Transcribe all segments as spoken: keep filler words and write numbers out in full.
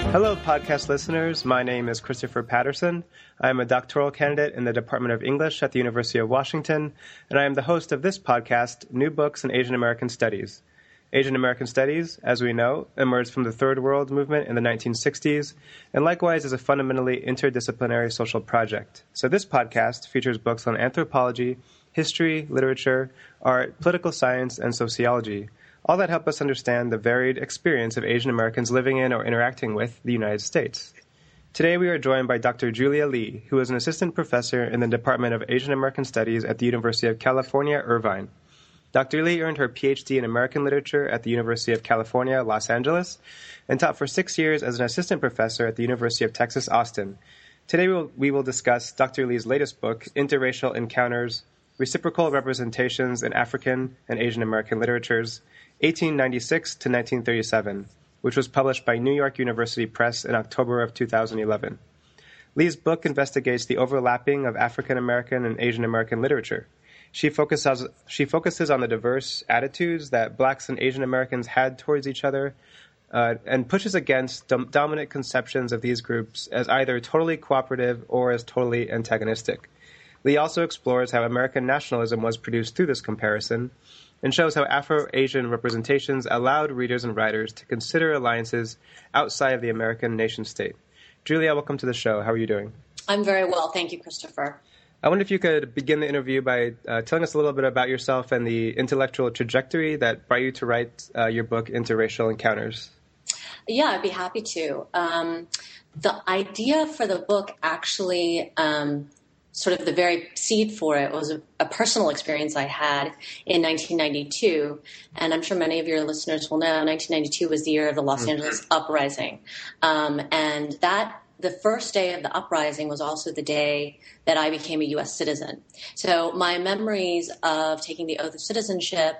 Hello, podcast listeners. My name is Christopher Patterson. I am a doctoral candidate in the Department of English at the University of Washington, and I am the host of this podcast, New Books in Asian American Studies. Asian American Studies, as we know, emerged from the Third World movement in the nineteen sixties, and likewise is a fundamentally interdisciplinary social project. So this podcast features books on anthropology, history, literature, art, political science, and sociology, all that help us understand the varied experience of Asian Americans living in or interacting with the United States. Today we are joined by Doctor Julia Lee, who is an assistant professor in the Department of Asian American Studies at the University of California, Irvine. Doctor Lee earned her P H D in American Literature at the University of California, Los Angeles, and taught for six years as an assistant professor at the University of Texas, Austin. Today we will, we will discuss Doctor Lee's latest book, Interracial Encounters, Reciprocal Representations in African and Asian American Literatures, eighteen ninety-six to nineteen thirty-seven, which was published by New York University Press in October of two thousand eleven. Lee's book investigates the overlapping of African American and Asian American literature. She focuses, she focuses on the diverse attitudes that Blacks and Asian Americans had towards each other uh, and pushes against dom- dominant conceptions of these groups as either totally cooperative or as totally antagonistic. Lee also explores how American nationalism was produced through this comparison and shows how Afro-Asian representations allowed readers and writers to consider alliances outside of the American nation-state. Julia, welcome to the show. How are you doing? I'm very well. Thank you, Christopher. I wonder if you could begin the interview by uh, telling us a little bit about yourself and the intellectual trajectory that brought you to write uh, your book, Interracial Encounters. Yeah, I'd be happy to. Um, the idea for the book actually... Um, sort of the very seed for it was a, a personal experience I had in nineteen ninety-two. And I'm sure many of your listeners will know nineteen ninety-two was the year of the Los Angeles uprising. Um, and that the first day of the uprising was also the day that I became a U S citizen. So my memories of taking the oath of citizenship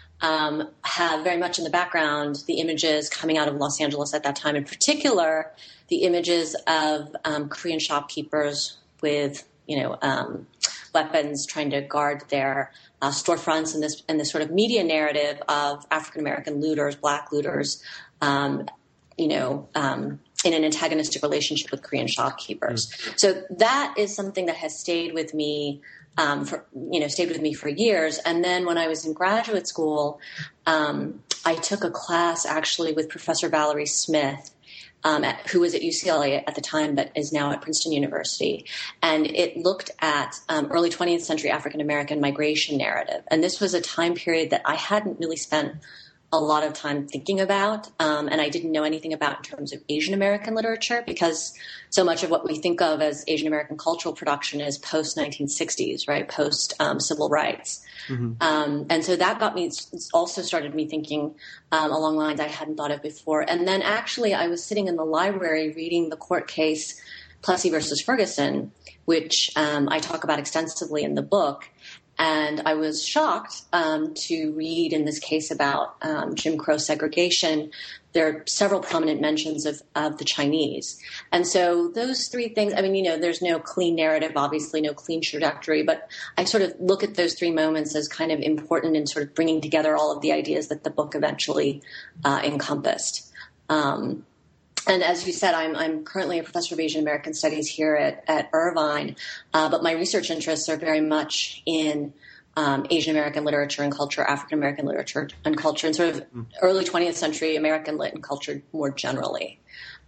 um, have very much in the background the images coming out of Los Angeles at that time, in particular, the images of um, Korean shopkeepers with you know, um, weapons trying to guard their uh, storefronts, and this and this sort of media narrative of African American looters, Black looters, um, you know, um, in an antagonistic relationship with Korean shopkeepers. Mm-hmm. So that is something that has stayed with me, um, for you know, stayed with me for years. And then when I was in graduate school, um, I took a class actually with Professor Valerie Smith, Um, at, who was at U C L A at the time but is now at Princeton University. And it looked at um, early twentieth century African American migration narrative. And this was a time period that I hadn't really spent a lot of time thinking about, um, and I didn't know anything about in terms of Asian American literature, because so much of what we think of as Asian American cultural production is post nineteen sixties, right, post um, civil rights. Mm-hmm. Um, and so that got me, also started me thinking um, along lines I hadn't thought of before. And then actually I was sitting in the library reading the court case Plessy versus Ferguson, which um, I talk about extensively in the book. And I was shocked um, to read in this case about um, Jim Crow segregation. There are several prominent mentions of, of the Chinese. And so those three things, I mean, you know, there's no clean narrative, obviously no clean trajectory, but I sort of look at those three moments as kind of important in sort of bringing together all of the ideas that the book eventually uh, encompassed. Um, And as you said, I'm, I'm currently a professor of Asian American Studies here at, at Irvine, uh, but my research interests are very much in um, Asian American literature and culture, African American literature and culture, and sort of early twentieth century American lit and culture more generally.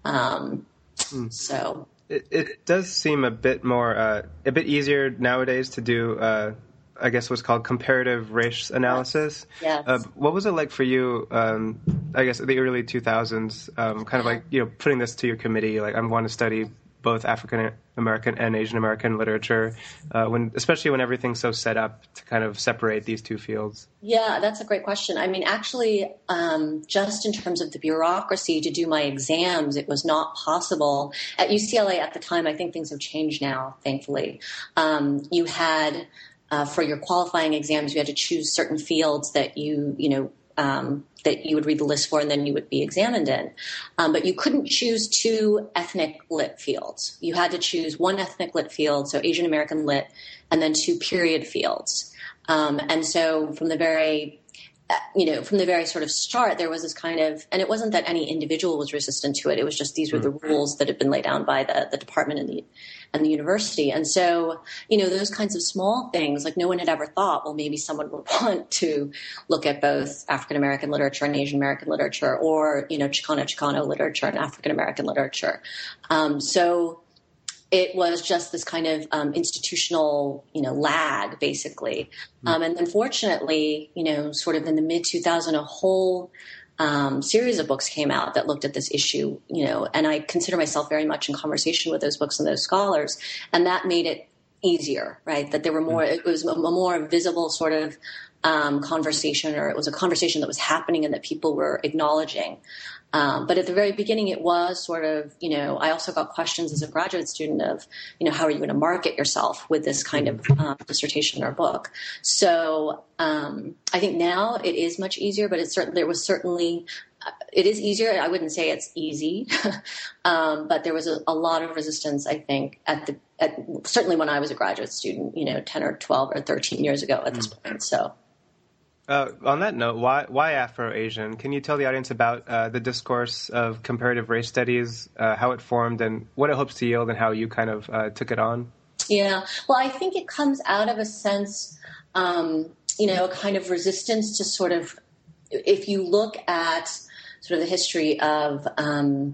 Um, mm. So it, it does seem a bit more, uh, a bit easier nowadays to do uh I guess what's called comparative race analysis. Yes. Uh, what was it like for you, um, I guess, in the early two thousands, um, kind of like, you know, putting this to your committee, like, I want to study both African American and Asian American literature, uh, when, especially when everything's so set up to kind of separate these two fields? Yeah, that's a great question. I mean, actually, um, just in terms of the bureaucracy to do my exams, it was not possible. At U C L A at the time, I think things have changed now, thankfully. Um, you had... Uh, for your qualifying exams, you had to choose certain fields that you, you know, um, that you would read the list for and then you would be examined in. Um, but you couldn't choose two ethnic lit fields. You had to choose one ethnic lit field, so Asian American lit, and then two period fields. Um, and so from the very you know, from the very sort of start, there was this kind of, and it wasn't that any individual was resistant to it. It was just these were the rules that had been laid down by the, the department and the and the university. And so, you know, those kinds of small things, like no one had ever thought, well, maybe someone would want to look at both African American literature and Asian American literature, or, you know, Chicano Chicano literature and African American literature. Um, so it was just this kind of um, institutional, you know, lag, basically. Um, and unfortunately, you know, sort of in the mid two thousands, a whole um, series of books came out that looked at this issue, you know, and I consider myself very much in conversation with those books and those scholars. And that made it easier, right? That there were more, it was a more visible sort of um, conversation, or it was a conversation that was happening and that people were acknowledging. Um, but at the very beginning, it was sort of, you know, I also got questions as a graduate student of, you know, how are you going to market yourself with this kind of um, dissertation or book? So um, I think now it is much easier, but it's certain there was certainly, uh, it is easier. I wouldn't say it's easy, um, but there was a, a lot of resistance, I think, at the at, certainly when I was a graduate student, you know, ten or twelve or thirteen years ago at this mm. point. So. Uh, on that note, why why Afro-Asian? Can you tell the audience about uh, the discourse of comparative race studies, uh, how it formed, and what it hopes to yield, and how you kind of uh, took it on? Yeah, well, I think it comes out of a sense, um, you know, a kind of resistance to sort of, if you look at sort of the history of um,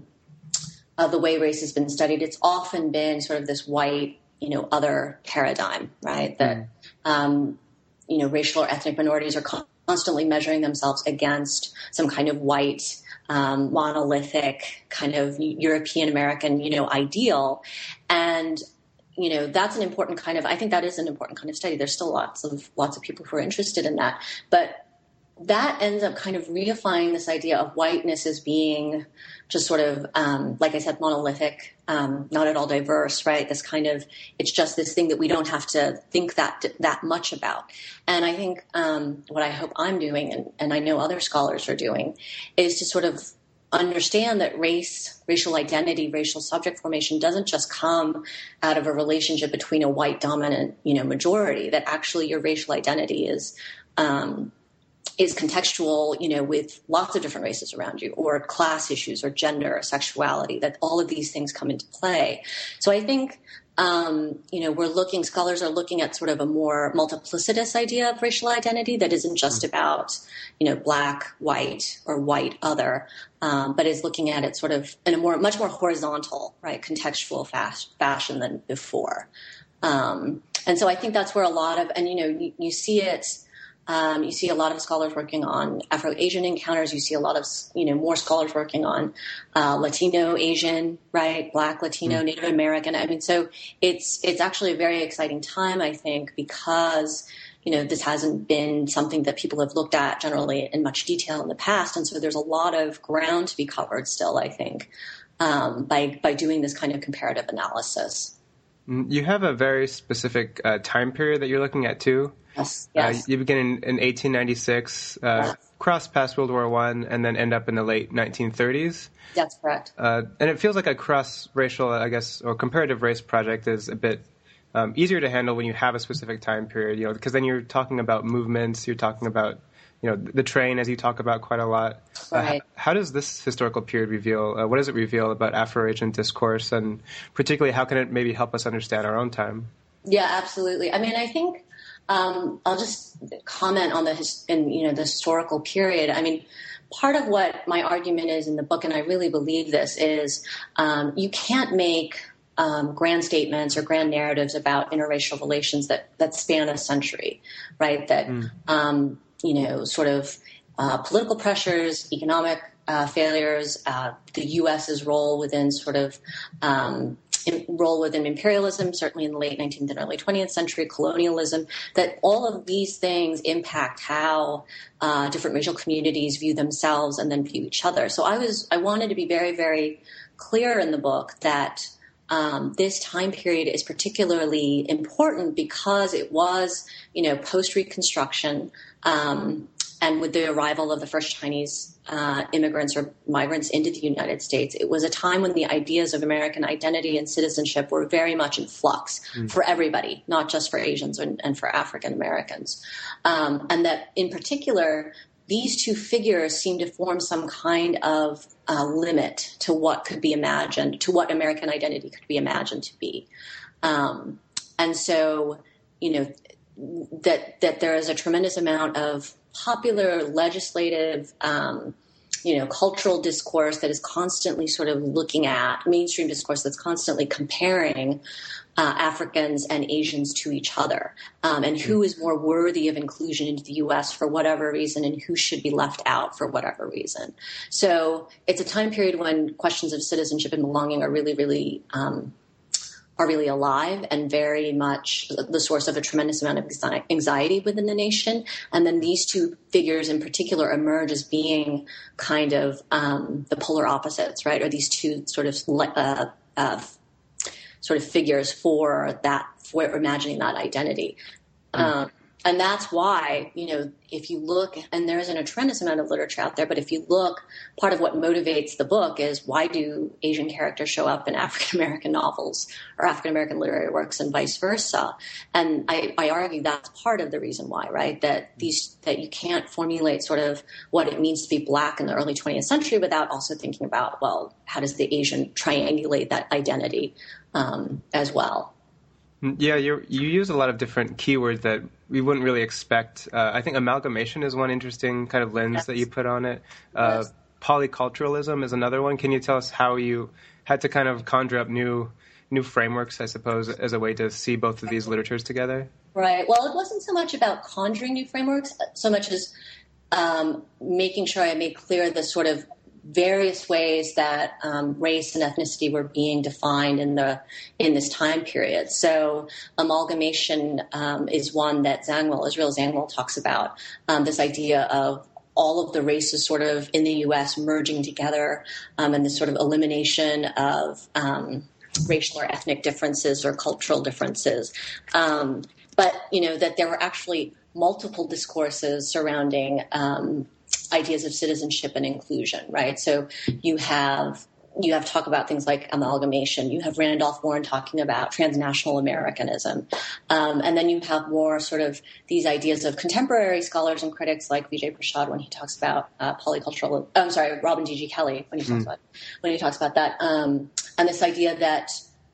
of the way race has been studied, it's often been sort of this white, you know, other paradigm, right? That mm. um, you know, racial or ethnic minorities are constantly measuring themselves against some kind of white, um, monolithic kind of European American, you know, ideal. And, you know, that's an important kind of, I think that is an important kind of study. There's still lots of, lots of people who are interested in that. But that ends up kind of redefining this idea of whiteness as being just sort of, um, like I said, monolithic, um, not at all diverse, right? This kind of, it's just this thing that we don't have to think that that much about. And I think um, what I hope I'm doing, and, and I know other scholars are doing, is to sort of understand that race, racial identity, racial subject formation doesn't just come out of a relationship between a white dominant, you know, majority, that actually your racial identity is um is contextual, you know, with lots of different races around you, or class issues, or gender, or sexuality, that all of these things come into play. So I think, um, you know, we're looking, scholars are looking at sort of a more multiplicitous idea of racial identity that isn't just about, you know, black, white, or white other, um, but is looking at it sort of in a more, much more horizontal, right, contextual fast, fashion than before. Um, and so I think that's where a lot of, and, you know, you, you see it, Um, you see a lot of scholars working on Afro-Asian encounters. You see a lot of, you know, more scholars working on uh, Latino, Asian, right, Black, Latino, mm-hmm. Native American. I mean, so it's it's actually a very exciting time, I think, because, you know, this hasn't been something that people have looked at generally in much detail in the past. And so there's a lot of ground to be covered still, I think, um, by by doing this kind of comparative analysis. You have a very specific uh, time period that you're looking at, too. Yes, yes. Uh, you begin in, in eighteen ninety-six, uh, yes. cross past World War One, and then end up in the late nineteen thirties. That's correct. Uh, and it feels like a cross-racial, I guess, or comparative race project is a bit um, easier to handle when you have a specific time period, you know, because then you're talking about movements, you're talking about, you know, the train, as you talk about quite a lot. Right. Uh, how does this historical period reveal, uh, what does it reveal about Afro-Asian discourse, and particularly how can it maybe help us understand our own time? Yeah, absolutely. I mean, I think um, I'll just comment on the, his, in, you know, the historical period. I mean, part of what my argument is in the book, and I really believe this, is um, you can't make um, grand statements or grand narratives about interracial relations that, that span a century, right? That, mm. um, you know, sort of uh, political pressures, economic uh, failures, uh, the U S's role within sort of um, role within imperialism, certainly in the late nineteenth and early twentieth century, colonialism, that all of these things impact how uh, different racial communities view themselves and then view each other. So I was, I wanted to be very, very clear in the book that um, this time period is particularly important because it was, you know, post-Reconstruction, um, and with the arrival of the first Chinese uh, immigrants or migrants into the United States, it was a time when the ideas of American identity and citizenship were very much in flux mm. for everybody, not just for Asians and, and for African Americans. Um, and that in particular, these two figures seem to form some kind of uh, limit to what could be imagined, to what American identity could be imagined to be. Um, and so, you know, that that there is a tremendous amount of popular legislative, um, you know, cultural discourse that is constantly sort of looking at, mainstream discourse that's constantly comparing Uh, Africans and Asians to each other, um, and who is more worthy of inclusion into the U S for whatever reason, and who should be left out for whatever reason. So it's a time period when questions of citizenship and belonging are really, really um, are really alive and very much the source of a tremendous amount of anxiety within the nation. And then these two figures in particular emerge as being kind of um, the polar opposites, right? Or these two sort of uh, uh, sort of figures for that, for imagining that identity. Mm. Um, and that's why, you know, if you look, and there isn't a tremendous amount of literature out there, but if you look, part of what motivates the book is why do Asian characters show up in African-American novels or African-American literary works and vice versa? And I, I argue that's part of the reason why, right? That these, that you can't formulate sort of what it means to be Black in the early twentieth century without also thinking about, well, how does the Asian triangulate that identity um, as well? Yeah, you you use a lot of different keywords that we wouldn't really expect. Uh, I think amalgamation is one interesting kind of lens yes. that you put on it. Uh, yes. Polyculturalism is another one. Can you tell us how you had to kind of conjure up new new frameworks, I suppose, as a way to see both of these literatures together? Right. Well, it wasn't so much about conjuring new frameworks, so much as um, making sure I made clear the sort of various ways that um, race and ethnicity were being defined in the in this time period. So amalgamation um, is one that Zangwill, Israel Zangwill, talks about, um, this idea of all of the races sort of in the U S merging together, um, and this sort of elimination of um, racial or ethnic differences or cultural differences. Um, but, you know, that there were actually multiple discourses surrounding um ideas of citizenship and inclusion, right? So you have you have talk about things like amalgamation. You have Randolph Warren talking about transnational Americanism. Um, and then you have more sort of these ideas of contemporary scholars and critics like Vijay Prashad when he talks about uh, polycultural, I'm sorry, Robin D G Kelly when he talks mm. about when he talks about that. Um, and this idea that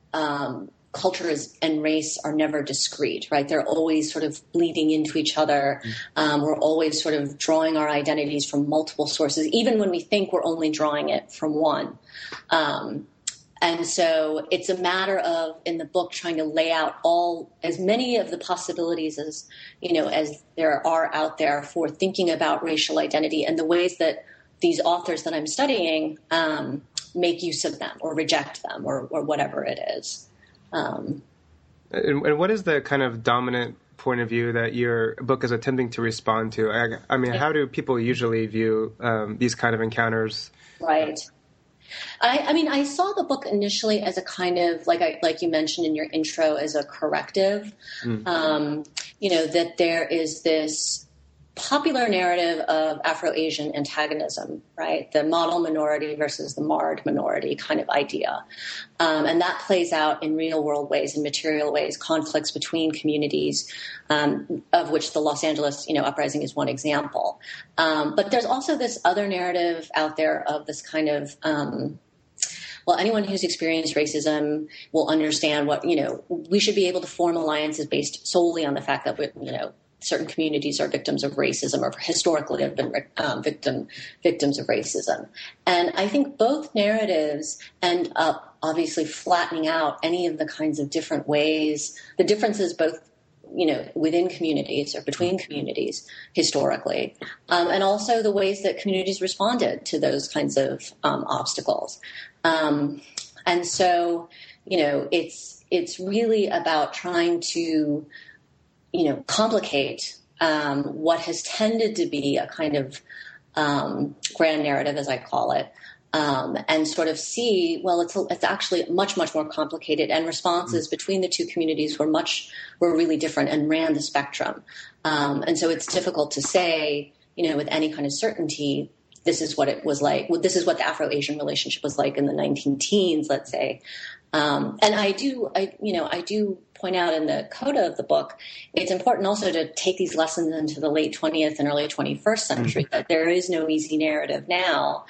um, culture is, and race are never discrete, right? They're always sort of bleeding into each other. Um, we're always sort of drawing our identities from multiple sources, even when we think we're only drawing it from one. Um, and so it's a matter of, in the book, trying to lay out all, as many of the possibilities as, you know, as there are out there for thinking about racial identity and the ways that these authors that I'm studying um, make use of them or reject them or, or whatever it is. Um, and, and what is the kind of dominant point of view that your book is attempting to respond to? I, I mean, how do people usually view um, these kind of encounters? Right. I, I mean, I saw the book initially as a kind of, like I, like you mentioned in your intro, as a corrective. Mm. Um, you know, that there is this popular narrative of Afro-Asian antagonism, right? The model minority versus the marred minority kind of idea. Um, and that plays out in real world ways, in material ways, conflicts between communities, um, of which the Los Angeles, you know, uprising is one example. Um, but there's also this other narrative out there of this kind of, um, well, anyone who's experienced racism will understand what, you know, we should be able to form alliances based solely on the fact that, we, you know, certain communities are victims of racism or historically have been um, victim victims of racism. And I think both narratives end up obviously flattening out any of the kinds of different ways, the differences both, you know, within communities or between communities historically, um, and also the ways that communities responded to those kinds of um, obstacles. Um, and so, you know, it's it's really about trying to, you know, complicate um, what has tended to be a kind of um, grand narrative, as I call it, um, and sort of see, well, it's a, it's actually much, much more complicated, and responses mm-hmm. between the two communities were much, were really different and ran the spectrum. Um, and so it's difficult to say, you know, with any kind of certainty, this is what it was like. Well, this is what the Afro-Asian relationship was like in the nineteen teens, let's say. Um, and I do, I, you know, I do point out in the coda of the book, it's important also to take these lessons into the late twentieth and early twenty-first century, that there is no easy narrative now.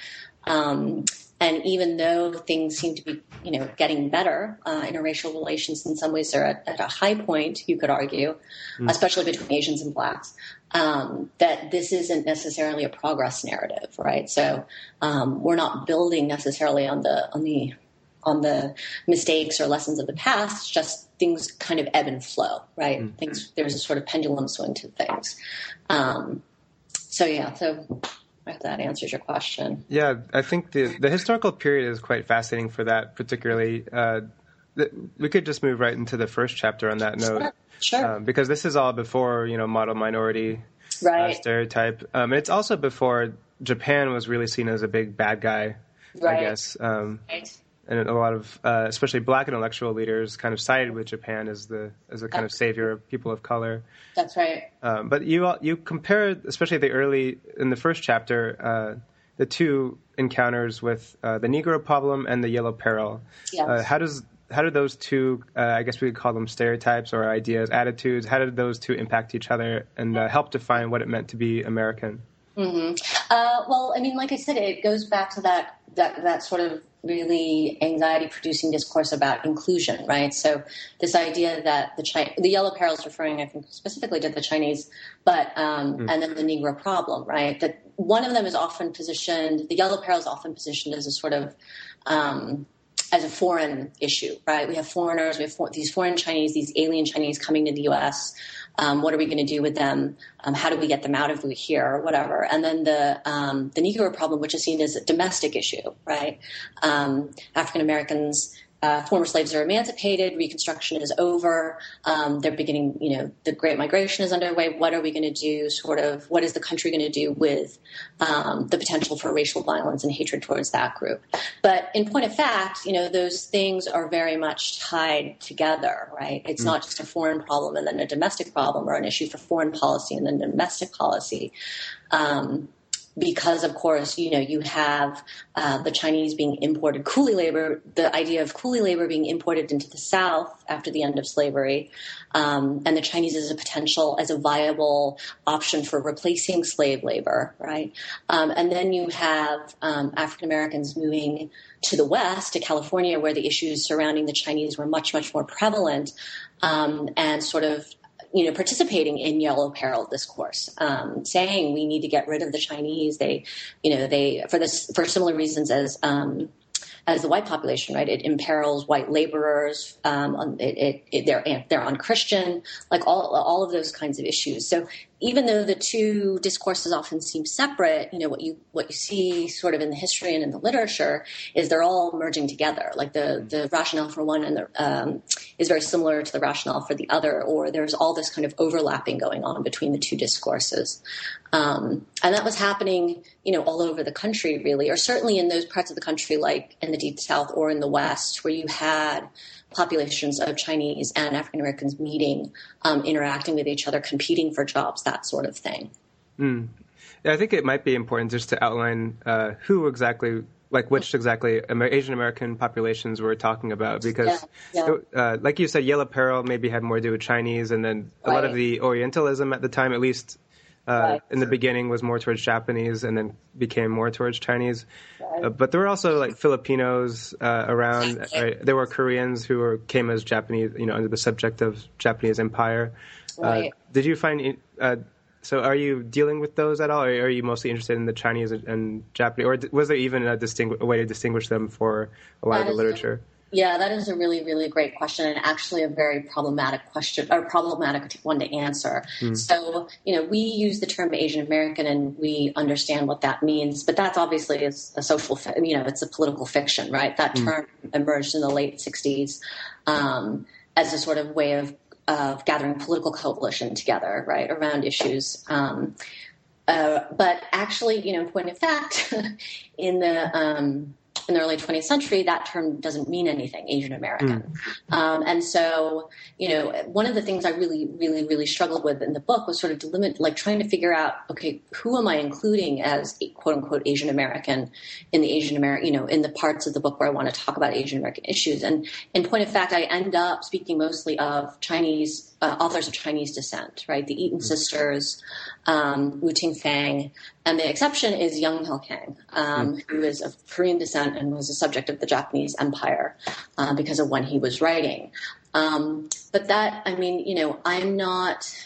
Um, and even though things seem to be, you know, getting better, uh, interracial relations in some ways are at, at a high point, you could argue, mm. especially between Asians and blacks, um, that this isn't necessarily a progress narrative, right? So um, we're not building necessarily on the on the on the mistakes or lessons of the past, just things kind of ebb and flow, right? Mm. Things, there's a sort of pendulum swing to things. Um, so yeah, so I hope that answers your question. Yeah, I think the the historical period is quite fascinating for that, particularly. Uh, th- we could just move right into the first chapter on that note. Sure, sure. Um, because this is all before, you know, model minority right. uh, stereotype. Um, and it's also before Japan was really seen as a big bad guy, right. I guess. Um, right. And a lot of, uh, especially black intellectual leaders, kind of sided with Japan as the as a kind of savior of people of color. That's right. Um, but you you compare, especially the early in the first chapter, uh, the two encounters with uh, the Negro problem and the Yellow Peril. Yes. Uh, how does how do those two, uh, I guess we could call them stereotypes or ideas, attitudes, how did those two impact each other and uh, help define what it meant to be American? Mm-hmm. Uh, well, I mean, like I said, it goes back to that that that sort of really anxiety-producing discourse about inclusion, right? So this idea that the Chi- the Yellow Peril is referring, I think, specifically to the Chinese, but um, mm. and then the Negro problem, right? That one of them is often positioned. The Yellow Peril is often positioned as a sort of um, as a foreign issue, right? We have foreigners, we have for- these foreign Chinese, these alien Chinese coming to the U S. Um, what are we going to do with them? Um, how do we get them out of here or whatever? And then the um, the Negro problem, which is seen as a domestic issue, right? Um, African Americans, uh, former slaves are emancipated. Reconstruction is over. Um, they're beginning, you know, the Great Migration is underway. What are we going to do? Sort of, what is the country going to do with um, the potential for racial violence and hatred towards that group? But in point of fact, you know, those things are very much tied together, right? It's mm. not just a foreign problem and then a domestic problem, or an issue for foreign policy and then domestic policy. Um, Because, of course, you know, you have uh, the Chinese being imported coolie labor, the idea of coolie labor being imported into the South after the end of slavery, um, and the Chinese as a potential, as a viable option for replacing slave labor, right? Um, and then you have um, African Americans moving to the West, to California, where the issues surrounding the Chinese were much, much more prevalent, um, and sort of you know, participating in Yellow Peril discourse, um, saying we need to get rid of the Chinese. They, you know, they for this for similar reasons as um, as the white population, right? It imperils white laborers. Um, it, it, it, they're they're unchristian, like all all of those kinds of issues. So even though the two discourses often seem separate, you know, what you what you see sort of in the history and in the literature is they're all merging together. Like the the rationale for one and the, um, is very similar to the rationale for the other, or there's all this kind of overlapping going on between the two discourses. Um, and that was happening, you know, all over the country, really, or certainly in those parts of the country, like in the Deep South or in the West, where you had populations of Chinese and African Americans meeting, um, interacting with each other, competing for jobs, that sort of thing. Mm. Yeah, I think it might be important just to outline uh, who exactly, like which exactly Asian American populations we're talking about, because, yeah, yeah. Uh, like you said, Yellow Peril maybe had more to do with Chinese, and then a right. lot of the Orientalism at the time, at least uh, right. in the beginning, was more towards Japanese, and then became more towards Chinese. Right. Uh, but there were also like Filipinos uh, around. Right? There were Koreans who were, came as Japanese, you know, under the subject of Japanese Empire. Right. Uh, did you find? Uh, so, are you dealing with those at all, or are you mostly interested in the Chinese and, and Japanese, or was there even a, distingu- a way to distinguish them for a lot that of the literature? A, yeah, that is a really, really great question, and actually a very problematic question, or problematic one to answer. Mm. So, you know, we use the term Asian American, and we understand what that means, but that's obviously is a social, you know, it's a political fiction, right? That term mm. emerged in the late sixties um, as a sort of way of of gathering political coalition together, right, around issues. Um, uh, but actually, you know, in point of fact, in the um, in the early twentieth century, that term doesn't mean anything, Asian American. Mm. Um, and so, you know, one of the things I really, really, really struggled with in the book was sort of delimit, like trying to figure out, okay, who am I including as quote unquote Asian American in the Asian American, you know, in the parts of the book where I want to talk about Asian American issues. And in point of fact, I end up speaking mostly of Chinese uh, authors of Chinese descent, right? The Eaton mm. sisters, um, Wu Ting Fang, and the exception is Young Hil Kang, um, mm. who is of Korean descent and was a subject of the Japanese Empire uh, because of when he was writing. Um, but that, I mean, you know, I'm not,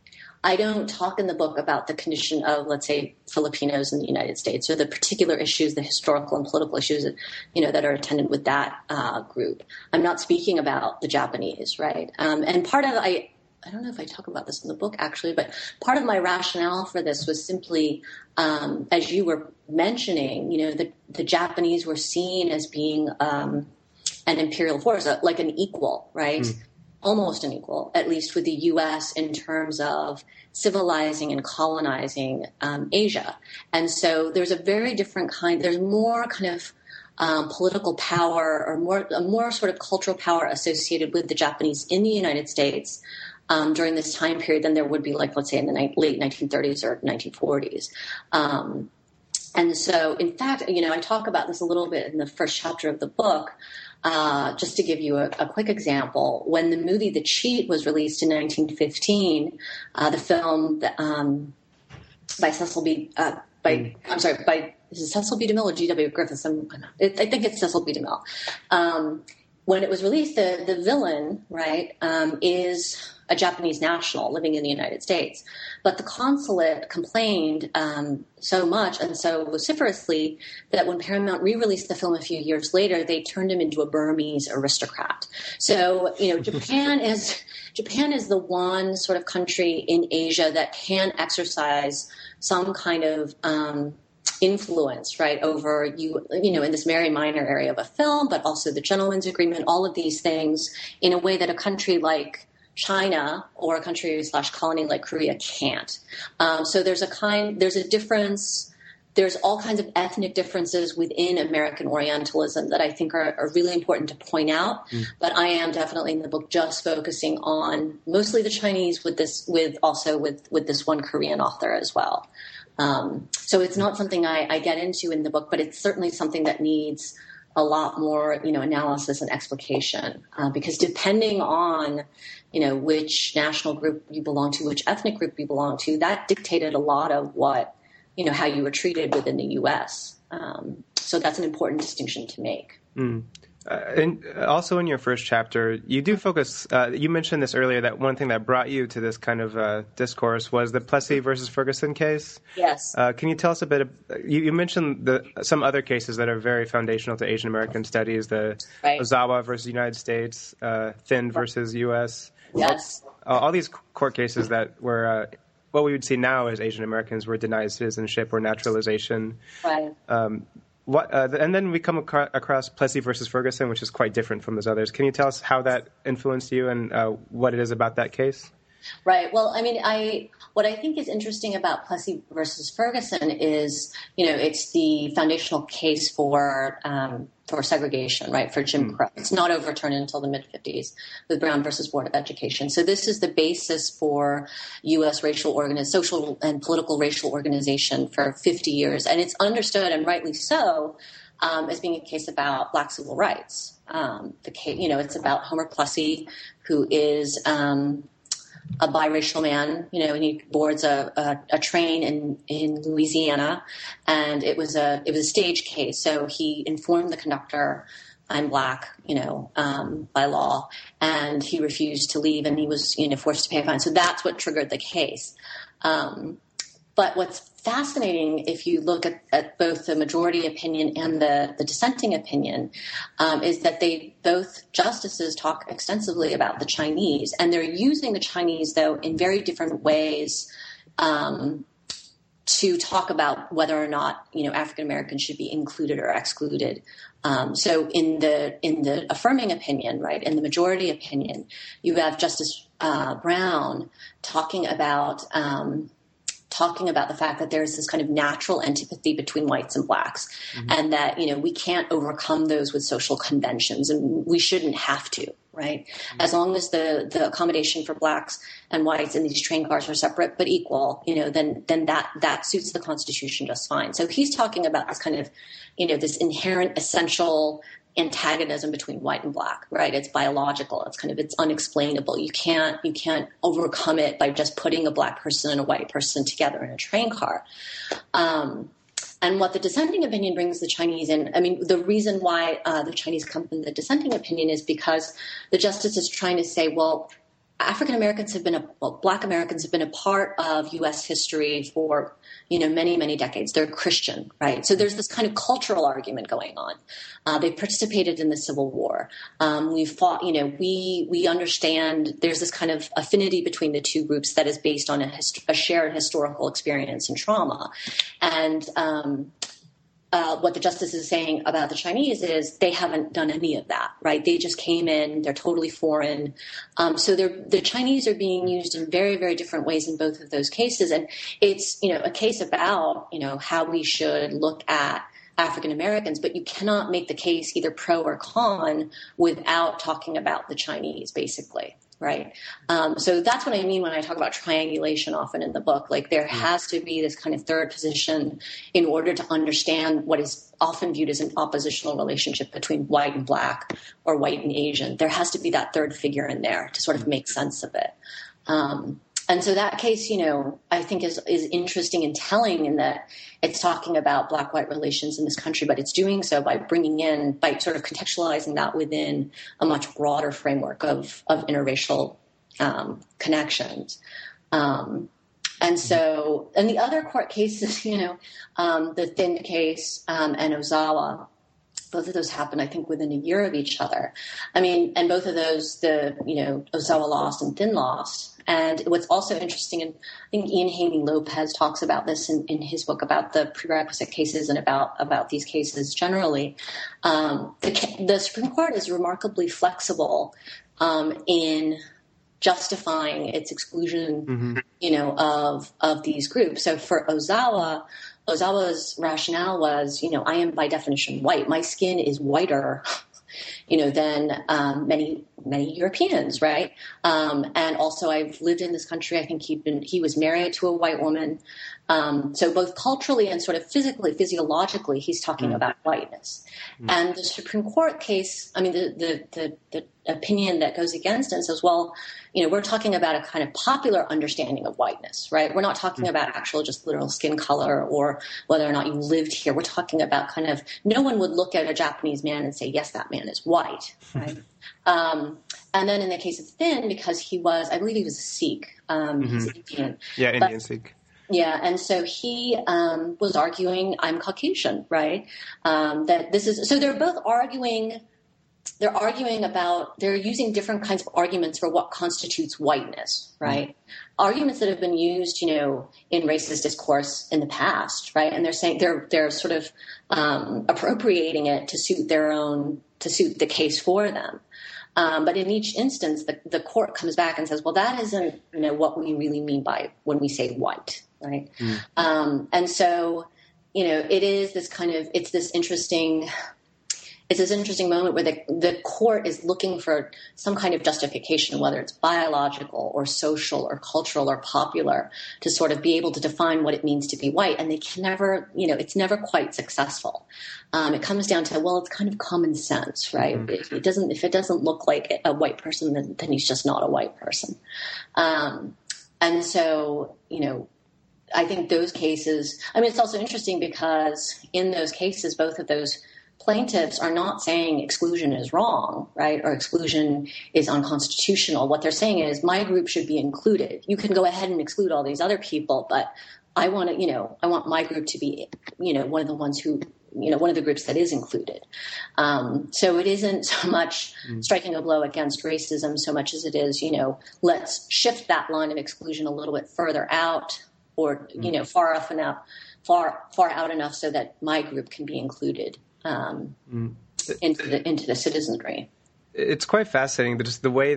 I don't talk in the book about the condition of, let's say, Filipinos in the United States or the particular issues, the historical and political issues, that, you know, that are attendant with that uh, group. I'm not speaking about the Japanese, right? Um, and part of, I, I don't know if I talk about this in the book actually, but part of my rationale for this was simply, um, as you were mentioning, you know, the, the Japanese were seen as being um, an imperial force, like an equal, right? Mm. Almost an equal, at least with the U S in terms of civilizing and colonizing um, Asia. And so there's a very different kind, there's more kind of um, political power or more, a more sort of cultural power associated with the Japanese in the United States Um, during this time period than there would be, like, let's say, in the ni- late nineteen thirties or nineteen forties. Um, and so, in fact, you know, I talk about this a little bit in the first chapter of the book. Uh, just to give you a, a quick example, when the movie The Cheat was released in nineteen fifteen, uh, the film that, um, by Cecil B. Uh, by I'm sorry, by is it Cecil B. DeMille or G W. Griffiths? I'm, I think it's Cecil B. DeMille. Um, when it was released, the the villain, right, um, is a Japanese national living in the United States. But the consulate complained um, so much and so vociferously that when Paramount re-released the film a few years later, they turned him into a Burmese aristocrat. So, you know, Japan is Japan is the one sort of country in Asia that can exercise some kind of um, influence, right, over you, you know, in this very minor area of a film, but also the Gentleman's Agreement, all of these things in a way that a country like China or a country slash colony like Korea can't. Um, so there's a kind, there's a difference. There's all kinds of ethnic differences within American Orientalism that I think are, are really important to point out. Mm. But I am definitely in the book just focusing on mostly the Chinese with this, with also with, with this one Korean author as well. Um, so it's not something I, I get into in the book, but it's certainly something that needs a lot more, you know, analysis and explication, uh, because depending on, you know, which national group you belong to, which ethnic group you belong to, that dictated a lot of what, you know, how you were treated within the U S. Um, so that's an important distinction to make. Mm. Uh, and also in your first chapter, you do focus, uh, you mentioned this earlier, that one thing that brought you to this kind of uh, discourse was the Plessy versus Ferguson case. Yes. Uh, can you tell us a bit, of, you, you mentioned the, some other cases that are very foundational to Asian American studies, the right. Ozawa versus United States, uh, Thin versus U S. Yes. All, all these court cases that were, uh, what we would see now as Asian Americans were denied citizenship or naturalization. Right. Um, What, uh, and then we come across, across Plessy versus Ferguson, which is quite different from those others. Can you tell us how that influenced you and uh, what it is about that case? Right. Well, I mean, I what I think is interesting about Plessy versus Ferguson is, you know, it's the foundational case for um, for segregation, right, for Jim Crow. It's not overturned until the mid-fifties with Brown versus Board of Education. So this is the basis for U S racial organi- social and political racial organization for fifty years. And it's understood, and rightly so, um, as being a case about black civil rights. Um, the case, you know, it's about Homer Plessy, who is um, a biracial man, you know, and he boards a, a, a train in, in Louisiana, and it was a it was a stage case. So he informed the conductor, "I'm black," you know, um, by law, and he refused to leave, and he was, you know, forced to pay a fine. So that's what triggered the case. Um, but what's fascinating, if you look at, at both the majority opinion and the, the dissenting opinion, um, is that they both justices talk extensively about the Chinese, and they're using the Chinese, though, in very different ways um, to talk about whether or not, you know, African Americans should be included or excluded. Um, so in the in the affirming opinion, right, in the majority opinion, you have Justice uh, Brown talking about Um, talking about the fact that there's this kind of natural antipathy between whites and blacks, mm-hmm. and that, you know, we can't overcome those with social conventions, and we shouldn't have to, right? Mm-hmm. As long as the, the accommodation for blacks and whites in these train cars are separate but equal, you know, then then that that suits the Constitution just fine. So he's talking about this kind of, you know, this inherent essential antagonism between white and black, right? It's biological. It's kind of, it's unexplainable. You can't, you can't overcome it by just putting a black person and a white person together in a train car. Um, and what the dissenting opinion brings the Chinese in, I mean, the reason why uh, the Chinese come in the dissenting opinion is because the justice is trying to say, well, African Americans have been a, well, black Americans have been a part of U S history for, you know, many, many decades. They're Christian, right? So there's this kind of cultural argument going on. Uh, they participated in the Civil War. Um, we fought, you know, we, we understand there's this kind of affinity between the two groups that is based on a, hist- a shared historical experience and trauma. And, um, Uh, what the justice is saying about the Chinese is they haven't done any of that, right? They just came in, they're totally foreign. Um, so they're, the Chinese are being used in very, very different ways in both of those cases. And it's, you know, a case about, you know, how we should look at African Americans, but you cannot make the case either pro or con without talking about the Chinese, basically. Right. Um, so that's what I mean when I talk about triangulation often in the book. Like there has to be this kind of third position in order to understand what is often viewed as an oppositional relationship between white and black or white and Asian. There has to be that third figure in there to sort of make sense of it. Um, and so that case, you know, I think is, is interesting and telling in that it's talking about black-white relations in this country, but it's doing so by bringing in, by sort of contextualizing that within a much broader framework of, of interracial um, connections. Um, and so, and the other court cases, you know, um, the Thin case um, and Ozawa, both of those happened, I think, within a year of each other. I mean, and both of those, the, you know, Ozawa lost and Thin lost. And what's also interesting, and I think Ian Haney Lopez talks about this in, in his book about the prerequisite cases and about, about these cases generally. Um, the, the Supreme Court is remarkably flexible um, in justifying its exclusion, mm-hmm. you know, of of these groups. So for Ozawa, Ozawa's rationale was, you know, I am by definition white. My skin is whiter, you know, than um, many many Europeans, right? Um, and also, I've lived in this country. I think he'd been he was married to a white woman. Um, so both culturally and sort of physically, physiologically, he's talking mm. about whiteness. Mm. And the Supreme Court case, I mean, the, the the the opinion that goes against it says, well, you know, we're talking about a kind of popular understanding of whiteness, right? We're not talking mm. about actual just literal skin color or whether or not you lived here. We're talking about kind of, no one would look at a Japanese man and say, yes, that man is white, right? um, and then in the case of Thin, because he was, I believe he was a Sikh, um, mm-hmm. he's Indian. Yeah, Indian but, Sikh. Yeah, and so he um, was arguing, I'm Caucasian, right? Um, that this is, so they're both arguing, they're arguing about, they're using different kinds of arguments for what constitutes whiteness, right? Mm-hmm. Arguments that have been used, you know, in racist discourse in the past, right? And they're saying, they're they're sort of um, appropriating it to suit their own, to suit the case for them. Um, but in each instance, the, the court comes back and says, well, that isn't, you know, what we really mean by when we say white, right? Mm. Um, and so, you know, it is this kind of, it's this interesting, it's this interesting moment where the, the court is looking for some kind of justification, whether it's biological or social or cultural or popular, to sort of be able to define what it means to be white. And they can never, you know, it's never quite successful. Um, it comes down to, well, it's kind of common sense, right? Mm-hmm. It, it doesn't, if it doesn't look like a white person, then, then he's just not a white person. Um, and so, you know, I think those cases, I mean, it's also interesting because in those cases, both of those plaintiffs are not saying exclusion is wrong, right? Or exclusion is unconstitutional. What they're saying is my group should be included. You can go ahead and exclude all these other people, but I want to, you know, I want my group to be, you know, one of the ones who, you know, one of the groups that is included. Um, so it isn't so much striking a blow against racism so much as it is, you know, let's shift that line of exclusion a little bit further out or, you know, far off enough, far, far out enough so that my group can be included. Um, mm. into the into the citizenry. It's quite fascinating, just the way that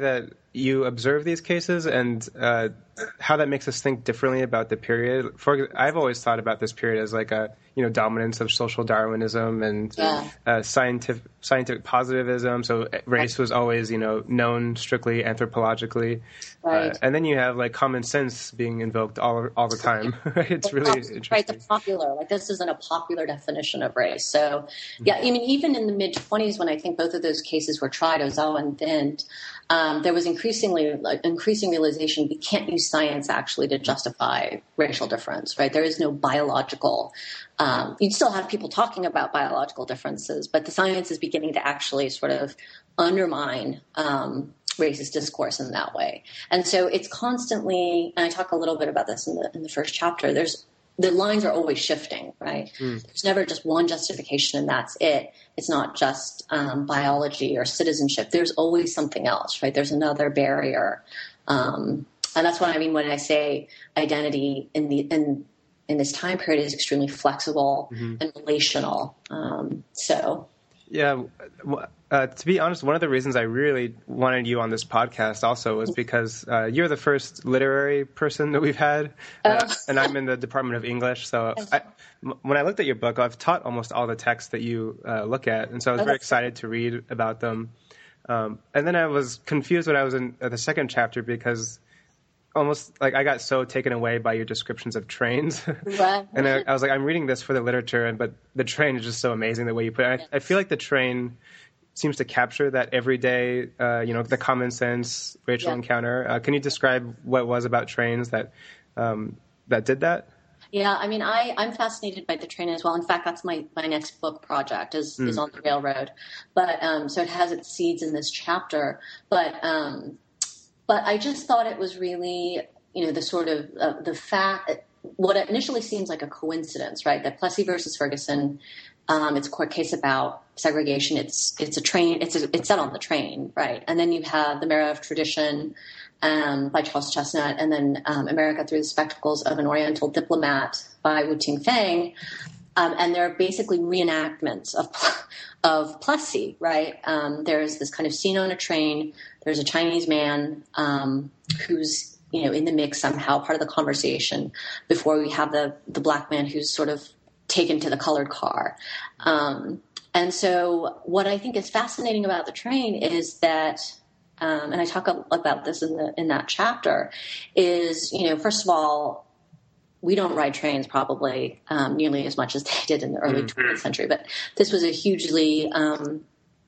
you observe these cases and uh, how that makes us think differently about the period. For I've always thought about this period as like a you know dominance of social Darwinism and Yeah. uh, scientific scientific positivism. So race was always you know known strictly anthropologically, Right. uh, and then you have like common sense being invoked all all the time. Right? It's really interesting. Right, the popular, like this isn't a popular definition of race. So, yeah, I mean, even in the mid twenties, when I think both of those cases were tried, Ozawa and Thind, um, there was increasingly like, increasing realization we can't use science actually to justify racial difference. Right, there is no biological. Um, you'd still have people talking about biological differences, but the science is beginning to actually sort of undermine um, racist discourse in that way. And so it's constantly, and I talk a little bit about this in the in the first chapter, there's the lines are always shifting, right? Mm. There's never just one justification and that's it. It's not just um, biology or citizenship. There's always something else, right? There's another barrier. Um, and that's what I mean when I say identity in the in in this time period is extremely flexible mm-hmm. and relational. Um, so, yeah. Uh, to be honest, one of the reasons I really wanted you on this podcast also was because uh, you're the first literary person that we've had, uh, oh. and I'm in the Department of English. So I, m- when I looked at your book, I've taught almost all the texts that you uh, look at, and so I was oh, very excited to read about them. Um, and then I was confused when I was in uh, the second chapter because almost like I got so taken away by your descriptions of trains. Right. And I, I was like, I'm reading this for the literature, and but the train is just so amazing the way you put it. I, I feel like the train seems to capture that everyday, uh, you know, the common sense racial yeah. encounter. Uh, can you describe what it was about trains that um, that did that? Yeah, I mean, I, I'm fascinated by the train as well. In fact, that's my, my next book project is, mm. is on the railroad. But um, so it has its seeds in this chapter. But um, but I just thought it was really, you know, the sort of uh, the fact, what initially seems like a coincidence, right? That Plessy versus Ferguson, um, it's a court case about segregation. It's it's a train. It's a, it's set on the train, right? And then you have The Marrow of Tradition um, by Charles Chestnut, and then um, America Through the Spectacles of an Oriental Diplomat by Wu Ting Fang. Um, and they're basically reenactments of of Plessy, right? Um, there's this kind of scene on a train. There's a Chinese man um, who's you know in the mix somehow, part of the conversation. Before we have the the black man who's sort of taken to the colored car. Um, and so, what I think is fascinating about the train is that, um, and I talk about this in the in that chapter, is you know first of all, we don't ride trains probably um, nearly as much as they did in the early mm-hmm. twentieth century, but this was a hugely, um,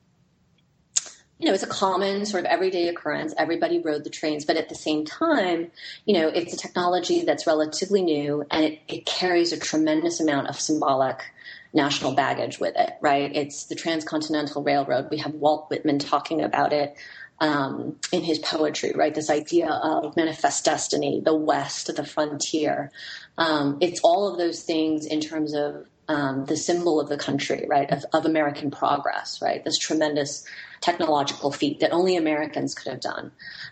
you know, it's a common sort of everyday occurrence. Everybody rode the trains, but at the same time, you know, it's a technology that's relatively new and it, it carries a tremendous amount of symbolic national baggage with it, right? It's the Transcontinental Railroad. We have Walt Whitman talking about it um, in his poetry, right? This idea of manifest destiny, the West, the frontier. Um, it's all of those things in terms of um, the symbol of the country, right, of, of American progress, right, this tremendous technological feat that only Americans could have done.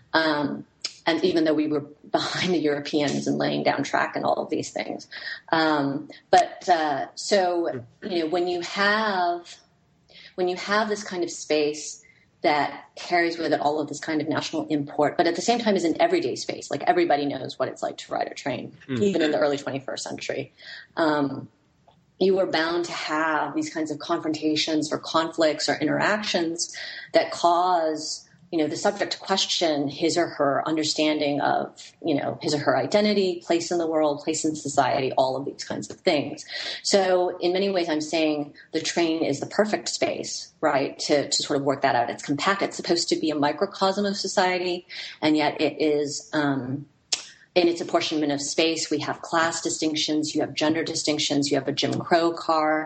Um, and even though we were behind the Europeans in laying down track and all of these things. Um, but uh, so, you know, when you have when you have this kind of space that carries with it all of this kind of national import, but at the same time is an everyday space. Like everybody knows what it's like to ride a train, mm. even in the early twenty-first century. Um, you were bound to have these kinds of confrontations or conflicts or interactions that cause, you know, the subject to question his or her understanding of, you know, his or her identity, place in the world, place in society, all of these kinds of things. So in many ways, I'm saying the train is the perfect space, right, to, to sort of work that out. It's compact. It's supposed to be a microcosm of society, and yet it is, um, in its apportionment of space, we have class distinctions, you have gender distinctions, you have a Jim Crow car,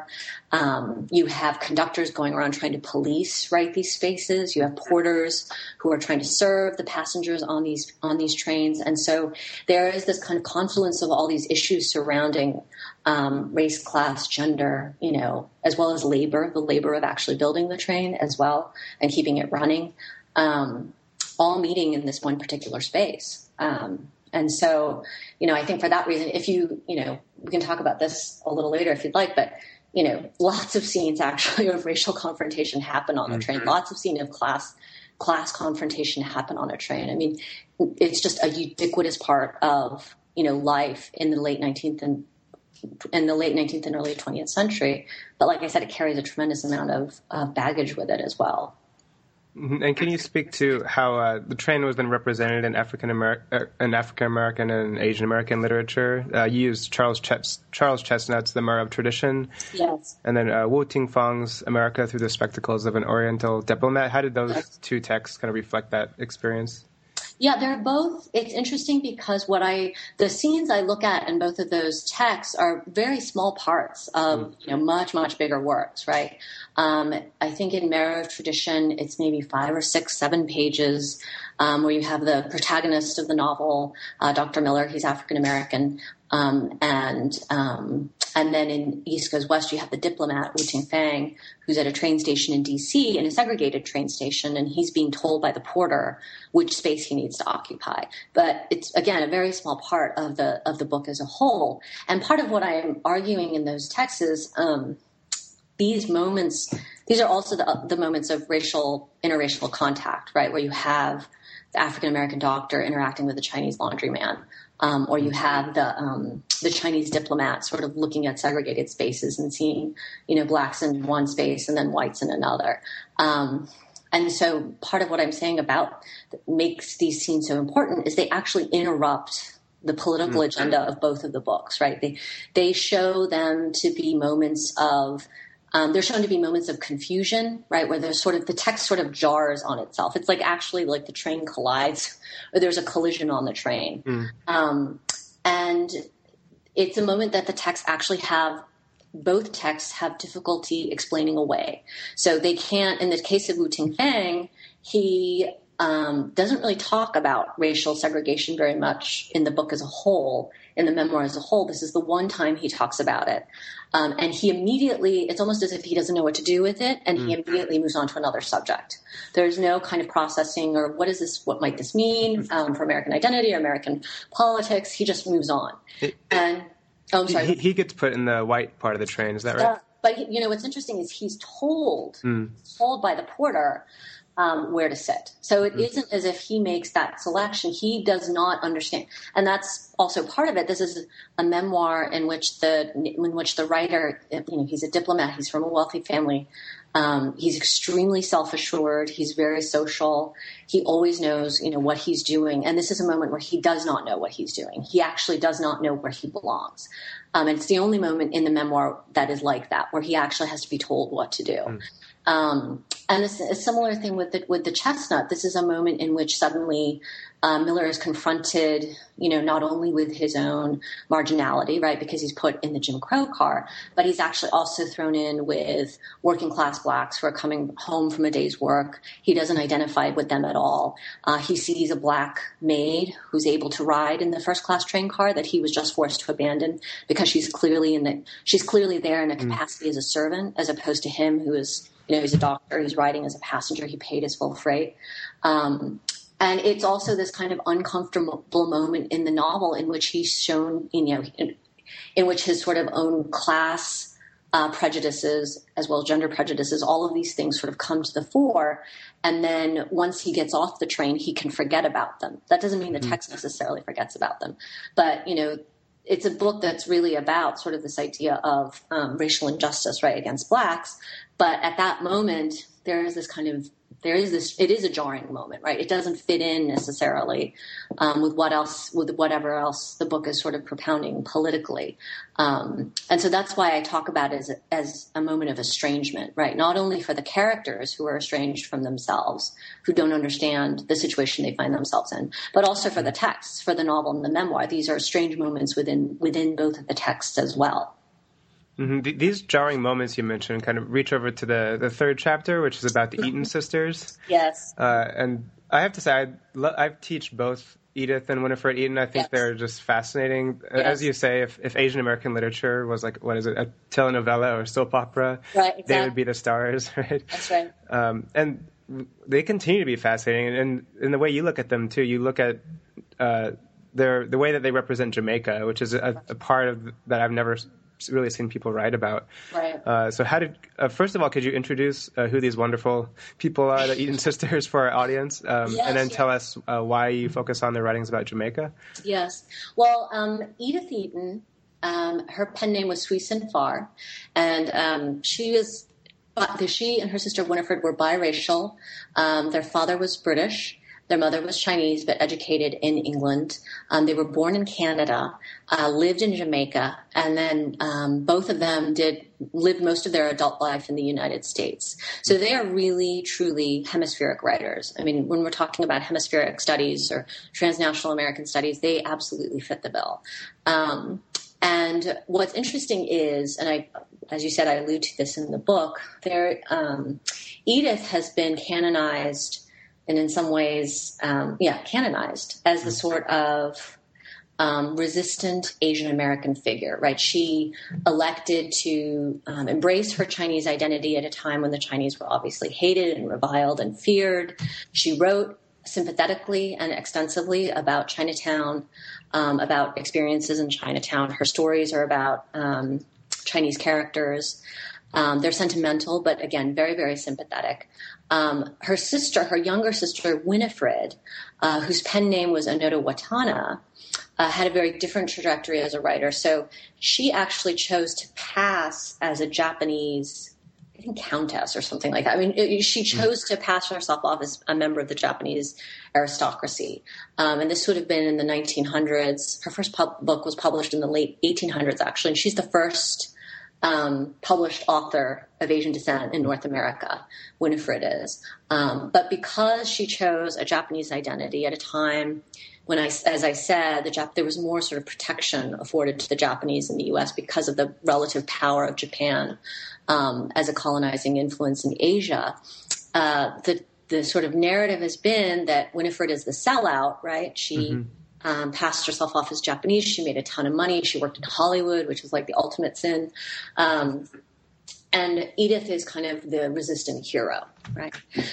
um, you have conductors going around trying to police, right, these spaces, you have porters who are trying to serve the passengers on these on these trains. And so there is this kind of confluence of all these issues surrounding um, race, class, gender, you know, as well as labor, the labor of actually building the train as well and keeping it running, um, all meeting in this one particular space. Um, And so, you know, I think for that reason, if you, you know, we can talk about this a little later if you'd like, but, you know, lots of scenes actually of racial confrontation happen on the mm-hmm. train. Lots of scenes of class class confrontation happen on a train. I mean, it's just a ubiquitous part of, you know, life in the late nineteenth and in the late nineteenth and early twentieth century. But like I said, it carries a tremendous amount of uh, baggage with it as well. And can you speak to how uh, the train was then represented in African American, uh, in African American and Asian American literature? Uh, you used Charles Ches- Charles Chesnutt's *The Mirror of Tradition*, yes, and then uh, Wu Ting-Fang's *America Through the Spectacles of an Oriental Diplomat*. How did those yes. two texts kind of reflect that experience? Yeah, they're both, it's interesting because what I, the scenes I look at in both of those texts are very small parts of, you know, much, much bigger works, right? Um, I think in Mirror of Tradition, it's maybe five or six, seven pages, um, where you have the protagonist of the novel, uh, Doctor Miller, he's African American, um, and, um, and then in East Goes West, you have the diplomat, Wu Ting-Fang, who's at a train station in D C, in a segregated train station, and he's being told by the porter which space he needs to occupy. But it's, again, a very small part of the of the book as a whole. And part of what I'm arguing in those texts is um, these moments, these are also the, the moments of racial, interracial contact, right, where you have the African-American doctor interacting with the Chinese laundryman. Um, or you have the um, the Chinese diplomat sort of looking at segregated spaces and seeing, you know, blacks in one space and then whites in another. Um, and so part of what I'm saying about that makes these scenes so important is they actually interrupt the political mm-hmm. agenda of both of the books, right? They they show them to be moments of Um, they're shown to be moments of confusion, right, where there's sort of the text sort of jars on itself. It's like actually like the train collides or there's a collision on the train. Mm. Um, and it's a moment that the texts actually have, both texts have difficulty explaining away. So they can't, in the case of Wu Ting-Fang, he um, doesn't really talk about racial segregation very much in the book as a whole, in the memoir as a whole. This is the one time he talks about it. Um, and he immediately, it's almost as if he doesn't know what to do with it, and mm. he immediately moves on to another subject. There's no kind of processing or what is this, what might this mean um, for American identity or American politics. He just moves on. It, and, oh, I'm sorry. He, he gets put in the white part of the train, is that right? Uh, but, you know, what's interesting is he's told, mm. told by the porter Um, where to sit. So it mm. isn't as if he makes that selection. He does not understand. And that's also part of it. This is a memoir in which the in which the writer, you know, he's a diplomat, he's from a wealthy family. Um, he's extremely self-assured. He's very social. He always knows, you know, what he's doing. And this is a moment where he does not know what he's doing. He actually does not know where he belongs. Um, and it's the only moment in the memoir that is like that, where he actually has to be told what to do. Mm. Um, and it's a similar thing with the, with the Chestnut. This is a moment in which suddenly uh, Miller is confronted, you know, not only with his own marginality, right, because he's put in the Jim Crow car, but he's actually also thrown in with working class blacks who are coming home from a day's work. He doesn't identify with them at all. Uh, he sees a black maid who's able to ride in the first class train car that he was just forced to abandon because she's clearly in the she's clearly there in a capacity mm. as a servant, as opposed to him who is, you know, he's a doctor, he's riding as a passenger, he paid his full freight. Um, and it's also this kind of uncomfortable moment in the novel in which he's shown, you know, in, in which his sort of own class uh, prejudices, as well as gender prejudices, all of these things sort of come to the fore. And then once he gets off the train, he can forget about them. That doesn't mean the text necessarily forgets about them. But, you know, it's a book that's really about sort of this idea of um, racial injustice, right, against blacks. But at that moment, there is this kind of, there is this, it is a jarring moment, right? It doesn't fit in necessarily um, with what else, with whatever else the book is sort of propounding politically. Um, and so that's why I talk about it as a, as a moment of estrangement, right? Not only for the characters who are estranged from themselves, who don't understand the situation they find themselves in, but also for the texts, for the novel and the memoir. These are strange moments within within both of the texts as well. Mm-hmm. These jarring moments you mentioned kind of reach over to the, the third chapter, which is about the Eaton sisters. Yes. Uh, and I have to say, I, lo- I teach both Edith and Winifred Eaton. I think yes. they're just fascinating. Yes. As you say, if, if Asian American literature was like, what is it, a telenovela or soap opera, right, exactly. they would be the stars, right? That's right. Um, and they continue to be fascinating. And in the way you look at them, too, you look at uh, their the way that they represent Jamaica, which is a, a part of that I've never really seen people write about. Right. Uh, so how did, uh, first of all, could you introduce uh, who these wonderful people are, the Eaton sisters, for our audience? Um, yes, and then yes. tell us uh, why you focus on their writings about Jamaica. Yes. Well, um, Edith Eaton, um, her pen name was Suisun Farr, and um, she was, she and her sister Winifred were biracial. Um, their father was British. Their mother was Chinese, but educated in England. Um, they were born in Canada, uh, lived in Jamaica, and then um, both of them did lived most of their adult life in the United States. So they are really, truly hemispheric writers. I mean, when we're talking about hemispheric studies or transnational American studies, they absolutely fit the bill. Um, and what's interesting is, and I, as you said, I allude to this in the book, there, um, Edith has been canonized and in some ways, um, yeah, canonized as the sort of um, resistant Asian American figure, right? She elected to um, embrace her Chinese identity at a time when the Chinese were obviously hated and reviled and feared. She wrote sympathetically and extensively about Chinatown, um, about experiences in Chinatown. Her stories are about um, Chinese characters. Um, they're sentimental, but again, very, very sympathetic. Um, her sister, her younger sister, Winifred, uh, whose pen name was Onoto Watana, uh, had a very different trajectory as a writer. So she actually chose to pass as a Japanese, I think, countess or something like that. I mean, it, she chose to pass herself off as a member of the Japanese aristocracy. Um, and this would have been in the nineteen hundreds. Her first pub- book was published in the late eighteen hundreds, actually. And she's the first Um, published author of Asian descent in North America, Winifred is. Um, but because she chose a Japanese identity at a time when, I, as I said, the Jap- there was more sort of protection afforded to the Japanese in the U S because of the relative power of Japan um, as a colonizing influence in Asia, uh, the, the sort of narrative has been that Winifred is the sellout, right? She... Mm-hmm. Um, passed herself off as Japanese. She made a ton of money. She worked in Hollywood, which was like the ultimate sin. Um, and Edith is kind of the resistant hero, right?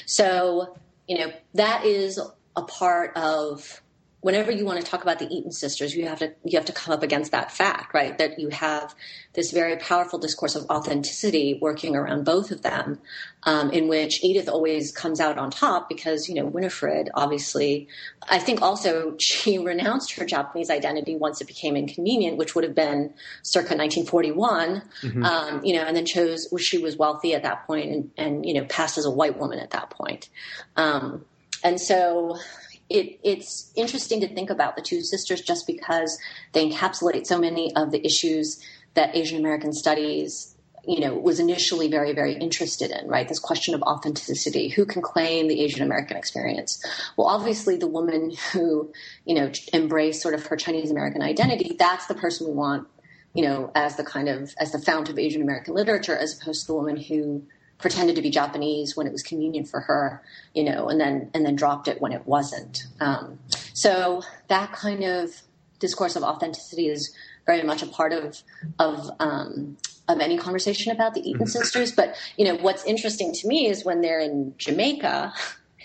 So, you know, that is a part of whenever you want to talk about the Eaton sisters, you have to you have to come up against that fact, right? That you have this very powerful discourse of authenticity working around both of them, um, in which Edith always comes out on top because, you know, Winifred, obviously, I think also she renounced her Japanese identity once it became inconvenient, which would have been circa nineteen forty-one, mm-hmm. um, you know, and then chose, well, she was wealthy at that point and, and, you know, passed as a white woman at that point. Um, and so... It, it's interesting to think about the two sisters just because they encapsulate so many of the issues that Asian American studies, you know, was initially very, very interested in, right? This question of authenticity. Who can claim the Asian American experience? Well, obviously the woman who, you know, embraced sort of her Chinese American identity, that's the person we want, you know, as the kind of, as the fount of Asian American literature, as opposed to the woman who pretended to be Japanese when it was convenient for her, you know, and then and then dropped it when it wasn't. Um, so that kind of discourse of authenticity is very much a part of of um, of any conversation about the Eaton sisters. But you know, what's interesting to me is when they're in Jamaica,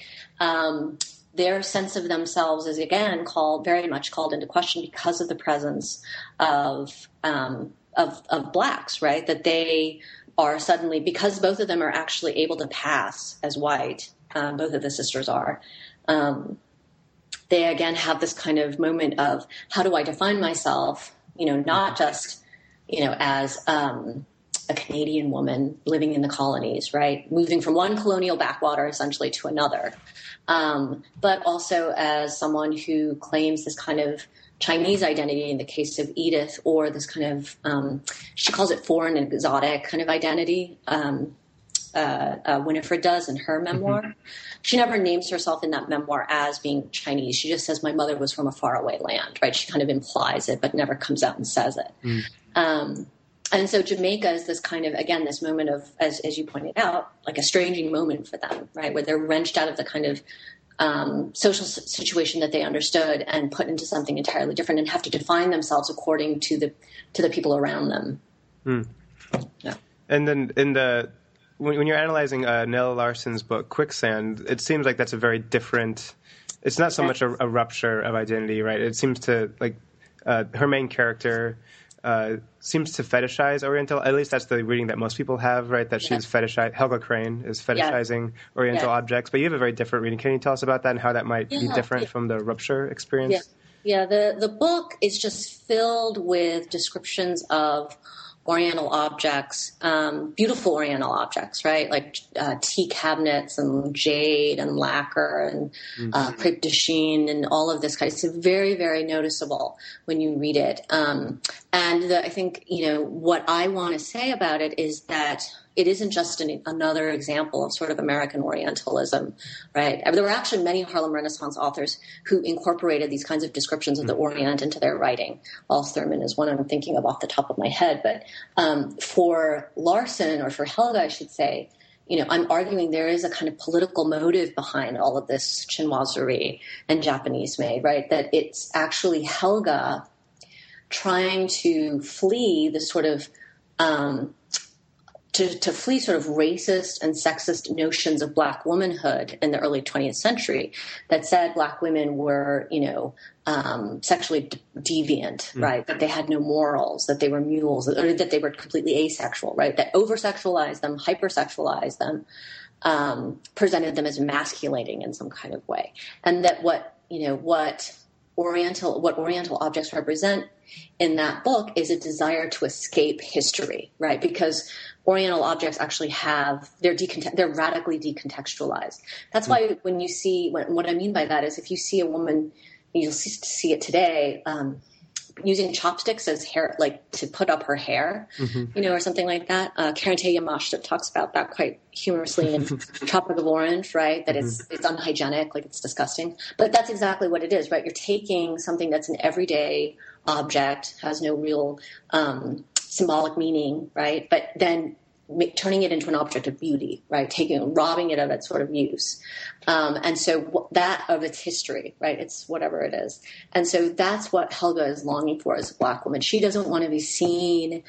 um, their sense of themselves is again called very much called into question because of the presence of um, of, of blacks, right? That they are suddenly, because both of them are actually able to pass as white, um, both of the sisters are, um, they again have this kind of moment of how do I define myself, you know, not just, you know, as um, a Canadian woman living in the colonies, right, moving from one colonial backwater essentially to another, um, but also as someone who claims this kind of Chinese identity in the case of Edith, or this kind of, um, she calls it foreign and exotic kind of identity. Um, uh, uh, Winifred does in her memoir. Mm-hmm. She never names herself in that memoir as being Chinese. She just says, my mother was from a faraway land, right? She kind of implies it, but never comes out and says it. Mm. Um, and so Jamaica is this kind of, again, this moment of, as, as you pointed out, like a estranging moment for them, right? Where they're wrenched out of the kind of Um, social situation that they understood and put into something entirely different, and have to define themselves according to the to the people around them. Mm. Yeah. And then in the when, when you're analyzing uh, Nell Larson's book Quicksand, it seems like that's a very different. It's not so much a, a rupture of identity, right? It seems to like uh, her main character uh, seems to fetishize Oriental. At least that's the reading that most people have, right? That she's Yes. fetishizing. Helga Crane is fetishizing Yes. Oriental Yes. objects, but you have a very different reading. Can you tell us about that and how that might be Yeah. different Yeah. from the Rupture experience? Yeah, yeah. The the book is just filled with descriptions of Oriental objects, um, beautiful Oriental objects, right? Like uh, tea cabinets and jade and lacquer and mm-hmm. uh, crepe de chine and all of this kind. It's very, very noticeable when you read it. Um, and the, I think, you know, what I want to say about it is that it isn't just an, another example of sort of American Orientalism, right? There were actually many Harlem Renaissance authors who incorporated these kinds of descriptions of the Orient into their writing. Wallace Thurman is one I'm thinking of off the top of my head. But um, for Larson, or for Helga, I should say, you know, I'm arguing there is a kind of political motive behind all of this chinoiserie and Japanese made, right? That it's actually Helga trying to flee the sort of um, To, to flee sort of racist and sexist notions of black womanhood in the early twentieth century that said black women were, you know, um, sexually de- deviant, mm. right? That they had no morals, that they were mules, or that they were completely asexual, right? That over-sexualized them, hypersexualized them, um, presented them as emasculating in some kind of way. And that what, you know, what Oriental, what Oriental objects represent in that book is a desire to escape history, right? Because Oriental objects actually have, they're decont- they're radically decontextualized. That's why when you see, when, what I mean by that is if you see a woman, you'll see, see it today, um, using chopsticks as hair, like to put up her hair, mm-hmm. you know, or something like that. Uh, Karen Tay Yamashita talks about that quite humorously in Tropic of Orange, right? That mm-hmm. it's it's unhygienic, like it's disgusting. But that's exactly what it is, right? You're taking something that's an everyday object, has no real um, symbolic meaning, right? But then make, turning it into an object of beauty, right? Taking, robbing it of its sort of use. Um, and so w- that of its history, right? It's whatever it is. And so that's what Helga is longing for as a black woman. She doesn't want to be seen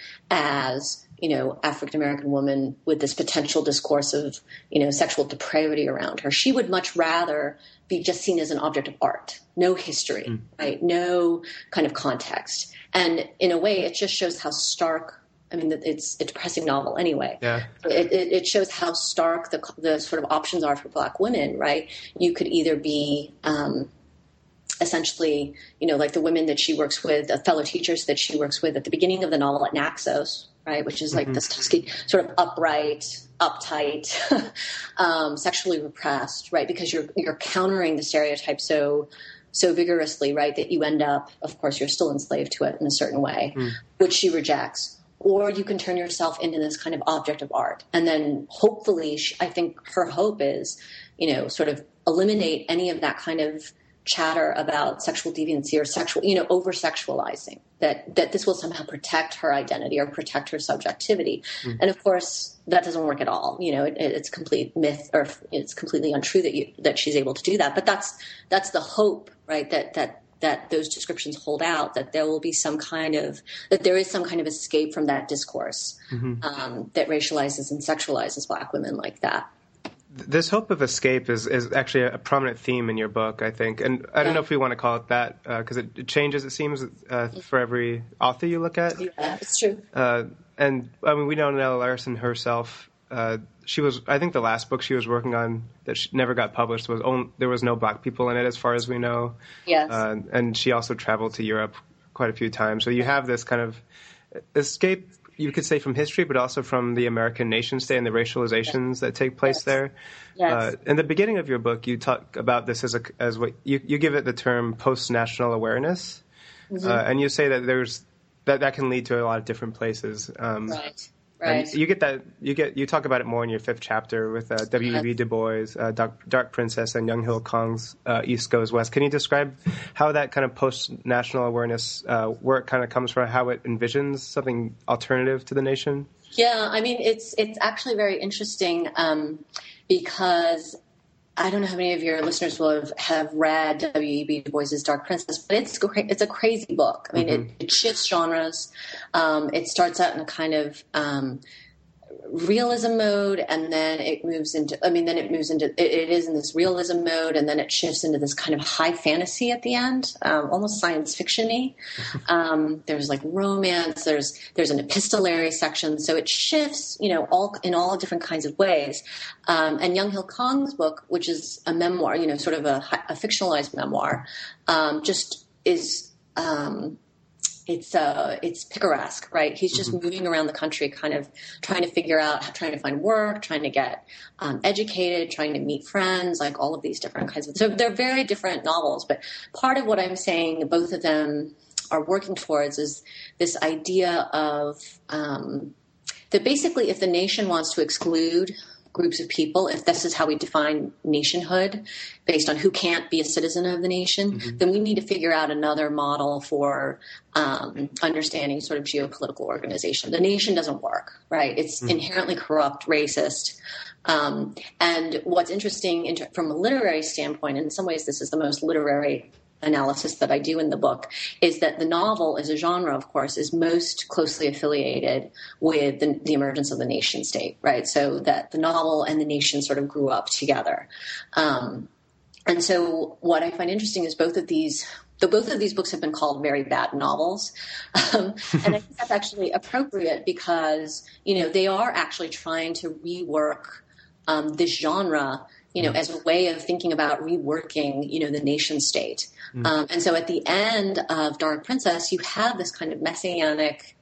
as, you know, African-American woman with this potential discourse of, you know, sexual depravity around her. She would much rather be just seen as an object of art, no history, mm. right? No kind of context. And in a way, it just shows how stark, I mean, it's a depressing novel anyway. Yeah. It, it, it shows how stark the, the sort of options are for black women, right? You could either be um, essentially, you know, like the women that she works with, the fellow teachers that she works with at the beginning of the novel at Naxos, right? Which is like mm-hmm. this Tusky, sort of upright, uptight, um, sexually repressed, right? Because you're you're countering the stereotype so so vigorously, right? That you end up, of course, you're still enslaved to it in a certain way, mm. which she rejects. Or you can turn yourself into this kind of object of art. And then hopefully, she, I think her hope is, you know, sort of eliminate any of that kind of chatter about sexual deviancy or sexual, you know, over-sexualizing, that, that this will somehow protect her identity or protect her subjectivity. Mm. And of course, that doesn't work at all. You know, it, it's complete myth, or it's completely untrue that you, that she's able to do that. But that's, that's the hope, right? That, that, that those descriptions hold out, that there will be some kind of, that there is some kind of escape from that discourse mm-hmm. um, that racializes and sexualizes black women like that. This hope of escape is, is actually a prominent theme in your book, I think. And I don't yeah. know if we want to call it that, because uh, it, it changes, it seems, uh, for every author you look at. Yeah, it's true. Uh, and, I mean, we know Nella Larson herself. Uh, she was, I think the last book she was working on that she never got published was, only, there was no black people in it as far as we know. Yes. Uh, and she also traveled to Europe quite a few times. So you have this kind of escape, you could say, from history, but also from the American nation state and the racializations yes. that take place yes. there. Yes. Uh, in the beginning of your book, you talk about this as a, as what you, you give it the term post-national awareness. Mm-hmm. Uh, and you say that there's, that, that can lead to a lot of different places. Um, right. Right. And you get that. You get. You talk about it more in your fifth chapter with uh, W E B Du Bois, uh, Dark, Dark Princess, and Young Hill Kong's uh, East Goes West. Can you describe how that kind of post-national awareness, uh, where it kind of comes from, how it envisions something alternative to the nation? Yeah, I mean, it's it's actually very interesting um, because I don't know how many of your listeners will have, have read W E B Du Bois's Dark Princess, but it's it's a crazy book. I mean, mm-hmm. it, it shifts genres. Um, it starts out in a kind of um, realism mode, and then it moves into, I mean, then it moves into, it, it is in this realism mode, and then it shifts into this kind of high fantasy at the end, um, almost science fiction-y. Um, there's like romance, there's, there's an epistolary section. So it shifts, you know, all in all different kinds of ways. Um, and Young Hill Kong's book, which is a memoir, you know, sort of a, a fictionalized memoir, um, just is, um, It's uh, it's picaresque, right? He's just mm-hmm. moving around the country, kind of trying to figure out, trying to find work, trying to get um, educated, trying to meet friends, like all of these different kinds of. So they're very different novels, but part of what I'm saying, both of them are working towards, is this idea of um, that basically, if the nation wants to exclude groups of people, if this is how we define nationhood based on who can't be a citizen of the nation, mm-hmm. then we need to figure out another model for um, understanding sort of geopolitical organization. The nation doesn't work, right? It's mm-hmm. inherently corrupt, racist. Um, and what's interesting inter- from a literary standpoint, and in some ways this is the most literary analysis that I do in the book, is that the novel as a genre, of course, is most closely affiliated with the, the emergence of the nation state, right? So that the novel and the nation sort of grew up together. Um, and so what I find interesting is both of these, though both of these books have been called very bad novels. Um, and I think that's actually appropriate because, you know, they are actually trying to rework um, this genre, you know, as a way of thinking about reworking, you know, the nation state. Mm. Um, and so at the end of Dark Princess, you have this kind of messianic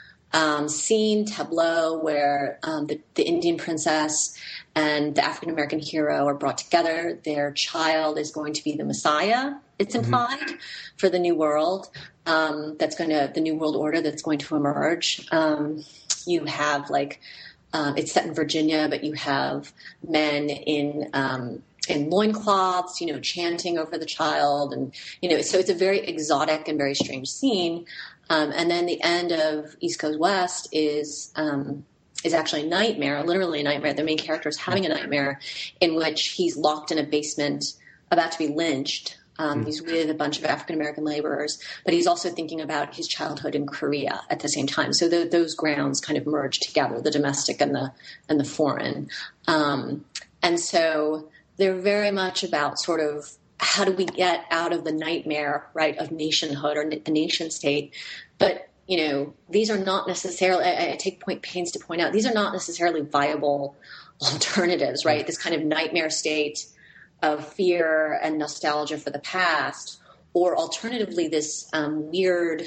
um, scene, tableau, where um, the, the Indian princess and the African-American hero are brought together. Their child is going to be the Messiah, it's implied, mm-hmm. for the new world. Um, that's going to, the new world order that's going to emerge. Um, you have like, Um, it's set in Virginia, but you have men in um, in loincloths, you know, chanting over the child, and you know, so it's a very exotic and very strange scene. Um, and then the end of East Coast West is um, is actually a nightmare, literally a nightmare. The main character is having a nightmare in which he's locked in a basement, about to be lynched. Um, he's with a bunch of African-American laborers, but he's also thinking about his childhood in Korea at the same time. So the, those grounds kind of merge together, the domestic and the and the foreign. Um, and so they're very much about sort of how do we get out of the nightmare, right, of nationhood or the nation state. But, you know, these are not necessarily, I, I take point pains to point out, these are not necessarily viable alternatives, right? This kind of nightmare state of fear and nostalgia for the past, or alternatively, this um, weird,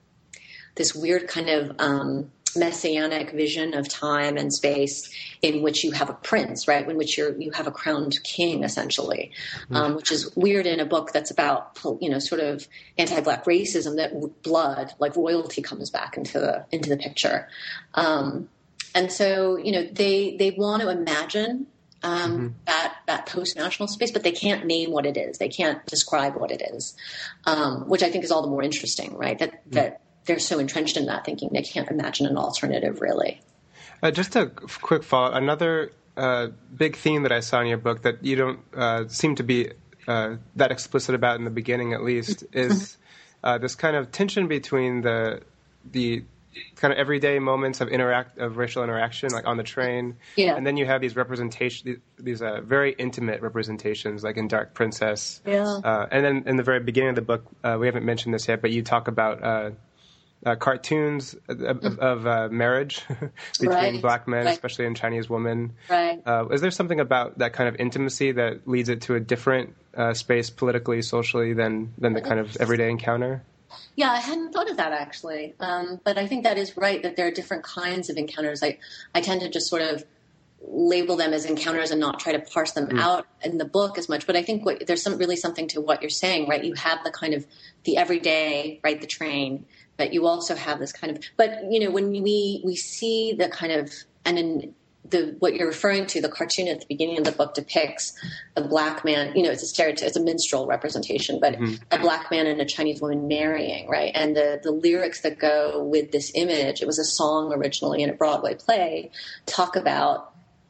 this weird kind of um, messianic vision of time and space in which you have a prince, right? In which you're you have a crowned king, essentially, mm-hmm. um, which is weird in a book that's about, you know, sort of anti-Black racism. That blood, like royalty, comes back into the into the picture, um, and so you know they they want to imagine. Um, mm-hmm. that, that post-national space, but they can't name what it is. They can't describe what it is, um, which I think is all the more interesting, right? That, mm-hmm. that they're so entrenched in that thinking they can't imagine an alternative, really. Uh, just a quick follow-up. Another uh, big theme that I saw in your book that you don't uh, seem to be uh, that explicit about in the beginning, at least, is uh, this kind of tension between the the kind of everyday moments of interact of racial interaction, like on the train, yeah. and then you have these representation, these, these uh, very intimate representations, like in Dark Princess, yeah. uh, and then in the very beginning of the book, uh, we haven't mentioned this yet, but you talk about uh, uh, cartoons of, of, of uh, marriage between right. Black men, right. especially in Chinese women. Right. Uh, is there something about that kind of intimacy that leads it to a different uh, space politically, socially than than the kind of everyday encounter? Yeah, I hadn't thought of that actually, um, but I think that is right, that there are different kinds of encounters. I, I tend to just sort of label them as encounters and not try to parse them mm. out in the book as much. But I think what, there's some really something to what you're saying, right? You have the kind of the everyday, right, the train, but you also have this kind of. But you know, when we we see the kind of and in the what you're referring to, the cartoon at the beginning of the book depicts a Black man, you know, it's a stereotype, it's a minstrel representation, but mm-hmm. a Black man and a Chinese woman marrying, right? And the, the lyrics that go with this image, it was a song originally in a Broadway play, talk about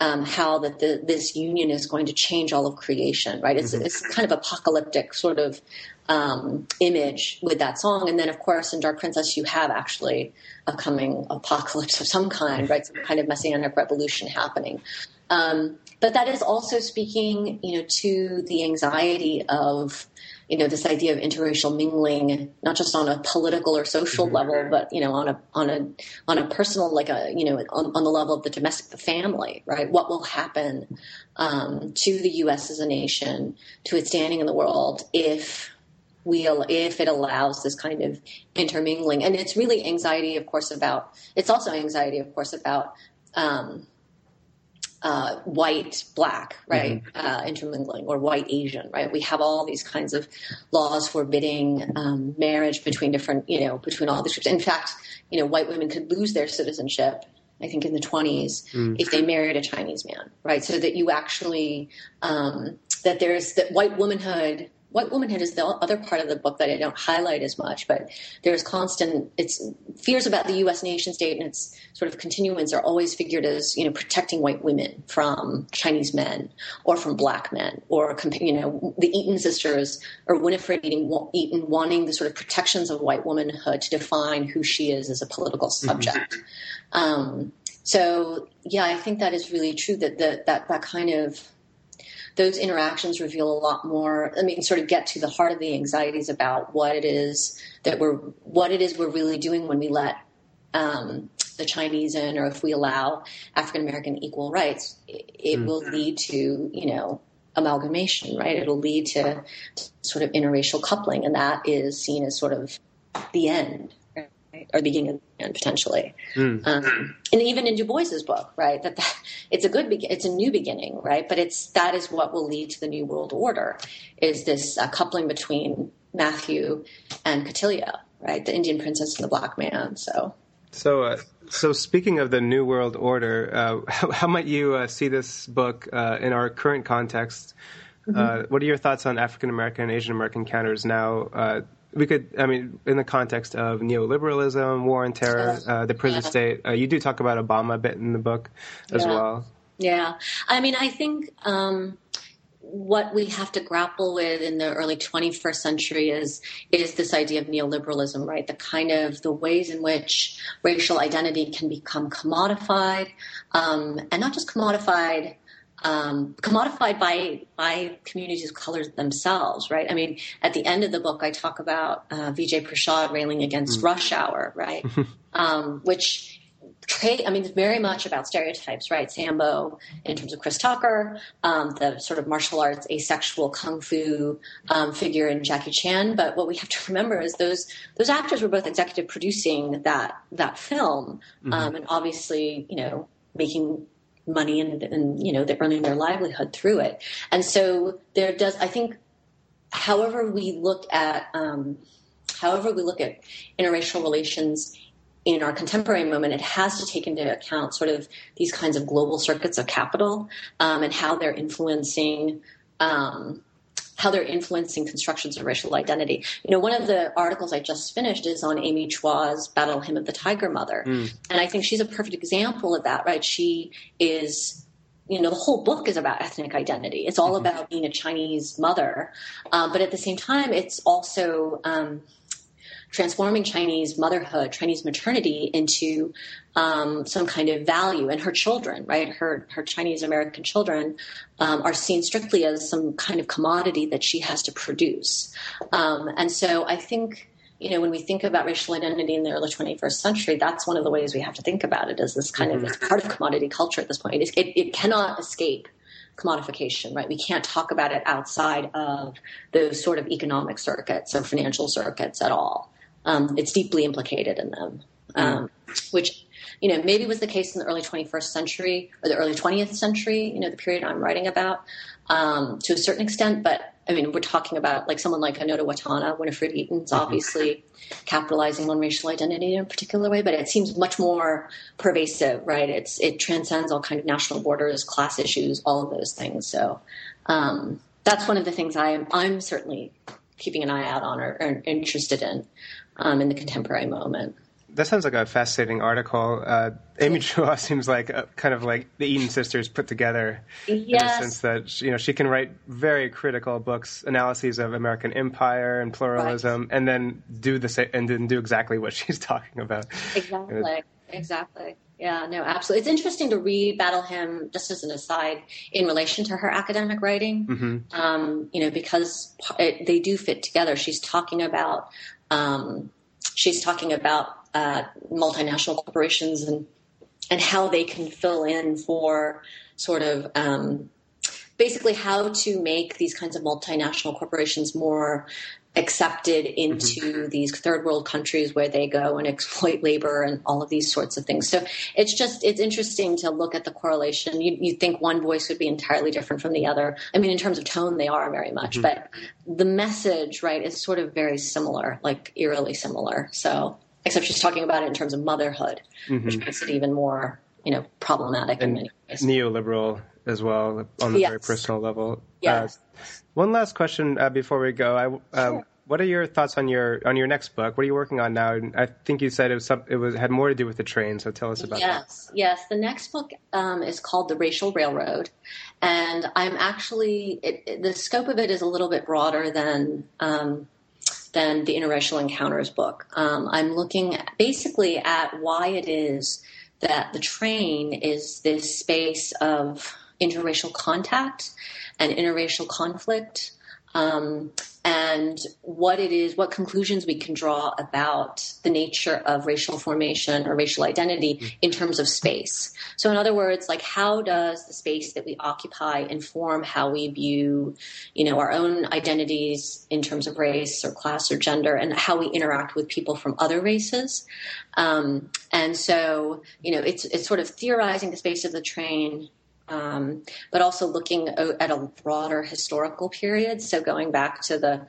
um, how that the, this union is going to change all of creation, right? It's, mm-hmm. it's kind of apocalyptic sort of um, image with that song. And then, of course, in Dark Princess, you have actually a coming apocalypse of some kind, right? Some kind of messianic revolution happening. Um, but that is also speaking, you know, to the anxiety of, you know, this idea of interracial mingling, not just on a political or social mm-hmm. level, but, you know, on a on a on a personal, like a, you know, on, on the level of the domestic, the family, right? What will happen um, to the U S as a nation, to its standing in the world, if we if it allows this kind of intermingling? And it's really anxiety, of course, about. It's also anxiety, of course, about. Um, Uh, white, black, right, mm-hmm. uh, intermingling, or white Asian, right? We have all these kinds of laws forbidding um, marriage between different, you know, between all these groups. In fact, you know, white women could lose their citizenship, I think, in the twenties mm. if they married a Chinese man, right? So that you actually, um, that there's that white womanhood. White womanhood is the other part of the book that I don't highlight as much, but there's constant, it's fears about the U S nation state and its sort of continuance are always figured as, you know, protecting white women from Chinese men or from black men, or, you know, the Eaton sisters or Winifred Eaton wanting the sort of protections of white womanhood to define who she is as a political subject. Mm-hmm. Um, so, yeah, I think that is really true, that the, that that kind of, those interactions reveal a lot more. I mean, sort of get to the heart of the anxieties about what it is that we're, what it is we're really doing when we let um, the Chinese in, or if we allow African American equal rights. It, it mm. will lead to, you know, amalgamation, right? It'll lead to, to sort of interracial coupling, and that is seen as sort of the end. Or the beginning of the end, potentially, mm. um, and even in Du Bois's book, right? That, that it's a good, be- it's a new beginning, right? But it's that is what will lead to the New World Order, is this uh, coupling between Matthew and Cotilia, right? The Indian princess and the black man. So, so, uh, so speaking of the New World Order, uh, how, how might you uh, see this book uh, in our current context? Mm-hmm. Uh, what are your thoughts on African American and Asian American counters now? Uh, We could, I mean, in the context of neoliberalism, war on terror, uh, the prison yeah. state, uh, you do talk about Obama a bit in the book as yeah. well. Yeah. I mean, I think um, what we have to grapple with in the early twenty-first century is is this idea of neoliberalism, right? The kind of the ways in which racial identity can become commodified, um, and not just commodified, Um, commodified by by communities of color themselves, right? I mean, at the end of the book, I talk about uh, Vijay Prashad railing against mm. Rush Hour, right? um, which, tra- I mean, it's very much about stereotypes, right? Sambo, in terms of Chris Tucker, um, the sort of martial arts, asexual kung fu um, figure in Jackie Chan. But what we have to remember is those those actors were both executive producing that that film, mm-hmm. um, and obviously, you know, making money and, and, you know, they're earning their livelihood through it. And so there does, I think, however we look at, um, however we look at interracial relations in our contemporary moment, it has to take into account sort of these kinds of global circuits of capital, um, and how they're influencing, um, how they're influencing constructions of racial identity. You know, one of the articles I just finished is on Amy Chua's Battle Hymn of the Tiger Mother. Mm. And I think she's a perfect example of that, right? She is, you know, the whole book is about ethnic identity. It's all mm-hmm. about being a Chinese mother. Um, but at the same time, it's also um, transforming Chinese motherhood, Chinese maternity into um, some kind of value. And her children, right, her her Chinese American children um, are seen strictly as some kind of commodity that she has to produce. Um, and so I think, you know, when we think about racial identity in the early twenty-first century, that's one of the ways we have to think about it, as this kind mm-hmm. of, it's part of commodity culture at this point. It, it, it cannot escape commodification, right? We can't talk about it outside of those sort of economic circuits or financial circuits at all. Um, it's deeply implicated in them, um, which, you know, maybe was the case in the early twenty-first century or the early twentieth century, you know, the period I'm writing about, um, to a certain extent. But, I mean, we're talking about like someone like Anota Watana, Winifred Eaton's obviously capitalizing on racial identity in a particular way, but it seems much more pervasive, right? It's It transcends all kind of national borders, class issues, all of those things. So um, that's one of the things I'm, I'm certainly keeping an eye out on or, or interested in um, in the contemporary moment. that sounds like a fascinating article. Uh, Amy Chua seems like a, kind of like the Eaton sisters put together, yes. in the sense that you know she can write very critical books, analyses of American empire and pluralism, right. and then do the sa- and then do exactly what she's talking about. Exactly. You know, exactly. Yeah, no, absolutely. It's interesting to read Battle Hymn, just as an aside, in relation to her academic writing, mm-hmm. um, you know, because it, they do fit together. She's talking about, um, she's talking about uh, multinational corporations and and how they can fill in for sort of um, basically how to make these kinds of multinational corporations more accepted into mm-hmm. these third world countries where they go and exploit labor and all of these sorts of things. So it's just, it's interesting to look at the correlation. You, you think one voice would be entirely different from the other. I mean, in terms of tone, they are very much, mm-hmm. but the message, right, is sort of very similar, like eerily similar. So, except she's talking about it in terms of motherhood, mm-hmm. which makes it even more, you know, problematic and in many ways. Neoliberal as well on the yes. very personal level. Yes. Uh, one last question uh, before we go. I, uh, sure. What are your thoughts on your on your next book? What are you working on now? And I think you said it was some, it was had more to do with the train. So tell us about yes, that. Yes, yes. The next book um, is called The Racial Railroad, and I'm actually it, it, the scope of it is a little bit broader than um, than the Interracial Encounters book. Um, I'm looking at, basically at why it is that the train is this space of interracial contact and interracial conflict. Um, and what it is, what conclusions we can draw about the nature of racial formation or racial identity in terms of space. So in other words, like how does the space that we occupy inform how we view, you know, our own identities in terms of race or class or gender and how we interact with people from other races. Um, and so, you know, it's, it's sort of theorizing the space of the train, Um, but also looking at a broader historical period. So going back to the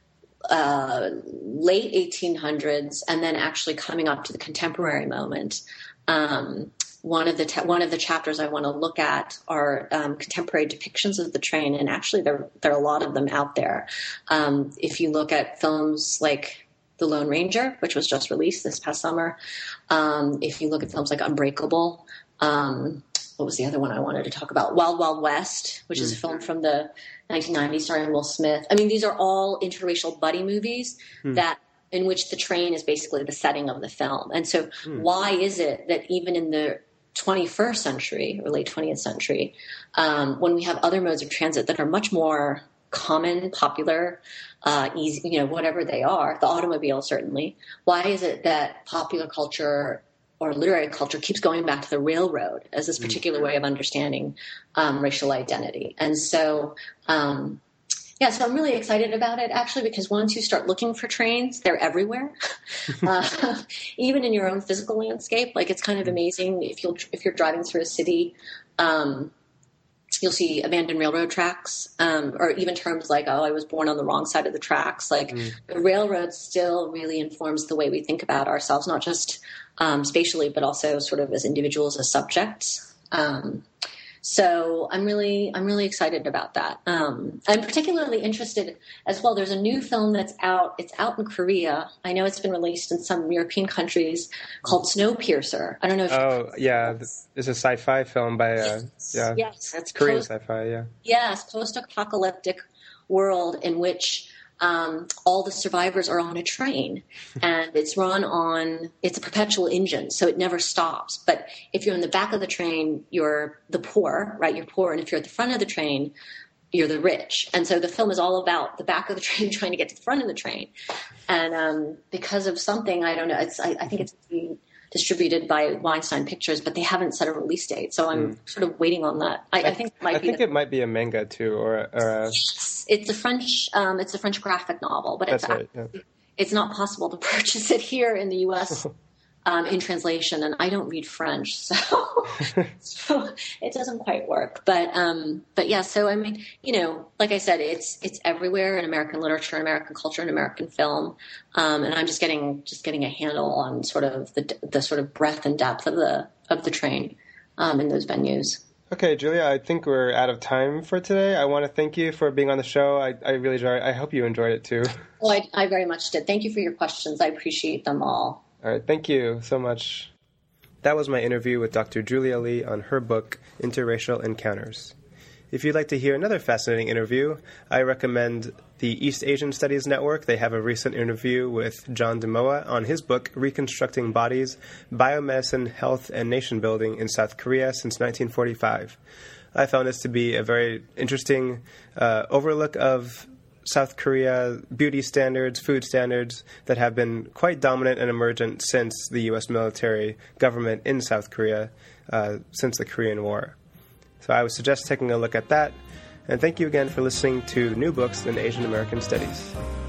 uh, late eighteen hundreds and then actually coming up to the contemporary moment. Um, one of the te- one of the chapters I want to look at are um, contemporary depictions of the train, and actually there there are a lot of them out there. Um, if you look at films like The Lone Ranger, which was just released this past summer, um, if you look at films like Unbreakable. Um, What was the other one I wanted to talk about? Wild Wild West, which mm. is a film from the nineteen nineties starring Will Smith. I mean, these are all interracial buddy movies mm. that in which the train is basically the setting of the film. And so mm. why is it that even in the twenty-first century or late twentieth century, um, when we have other modes of transit that are much more common, popular, uh, easy, you know, whatever they are, the automobile certainly, why is it that popular culture or literary culture keeps going back to the railroad as this particular way of understanding um, racial identity? And so, um, yeah, so I'm really excited about it, actually, because once you start looking for trains, they're everywhere, uh, even in your own physical landscape. Like, it's kind of amazing if you'll if you're driving through a city. Um, You'll see abandoned railroad tracks, um, or even terms like, oh, I was born on the wrong side of the tracks. Like mm. the railroad still really informs the way we think about ourselves, not just um, spatially, but also sort of as individuals, as subjects. Um, so I'm really, I'm really excited about that. Um, I'm particularly interested as well. There's a new film that's out. It's out in Korea. I know it's been released in some European countries called Snowpiercer. I don't know if Oh, yeah. It's a sci-fi film by, uh, yes. yeah. Yes. That's Korean post- sci-fi, yeah. Yes. Post-apocalyptic world in which Um, all the survivors are on a train, and it's run on, it's a perpetual engine, so it never stops. But if you're in the back of the train, you're the poor, right? You're poor. And if you're at the front of the train, you're the rich. And so the film is all about the back of the train trying to get to the front of the train. And um, because of something, I don't know, it's, I, I think it's being distributed by Weinstein Pictures, but they haven't set a release date. So I'm mm. sort of waiting on that. I, I think it might I be think the, it might be a manga too, or, or a... It's a French, um, it's a French graphic novel, but That's it's right, yeah. it's not possible to purchase it here in the U S um, in translation, and I don't read French, so so it doesn't quite work. But um, but yeah, so I mean, you know, like I said, it's it's everywhere in American literature, and American culture, and American film, um, and I'm just getting just getting a handle on sort of the the sort of breadth and depth of the of the train um, in those venues. Okay, Julia, I think we're out of time for today. I want to thank you for being on the show. I, I really enjoyed it. I hope you enjoyed it too. Well, I, I very much did. Thank you for your questions. I appreciate them all. All right, thank you so much. That was my interview with Doctor Julia Lee on her book, Interracial Encounters. If you'd like to hear another fascinating interview, I recommend the East Asian Studies Network. They have a recent interview with John Demoa on his book, Reconstructing Bodies, Biomedicine, Health, and Nation Building in South Korea since nineteen forty-five. I found this to be a very interesting uh, overlook of South Korea beauty standards, food standards that have been quite dominant and emergent since the U S military government in South Korea, uh, since the Korean War. So I would suggest taking a look at that. And thank you again for listening to New Books in Asian American Studies.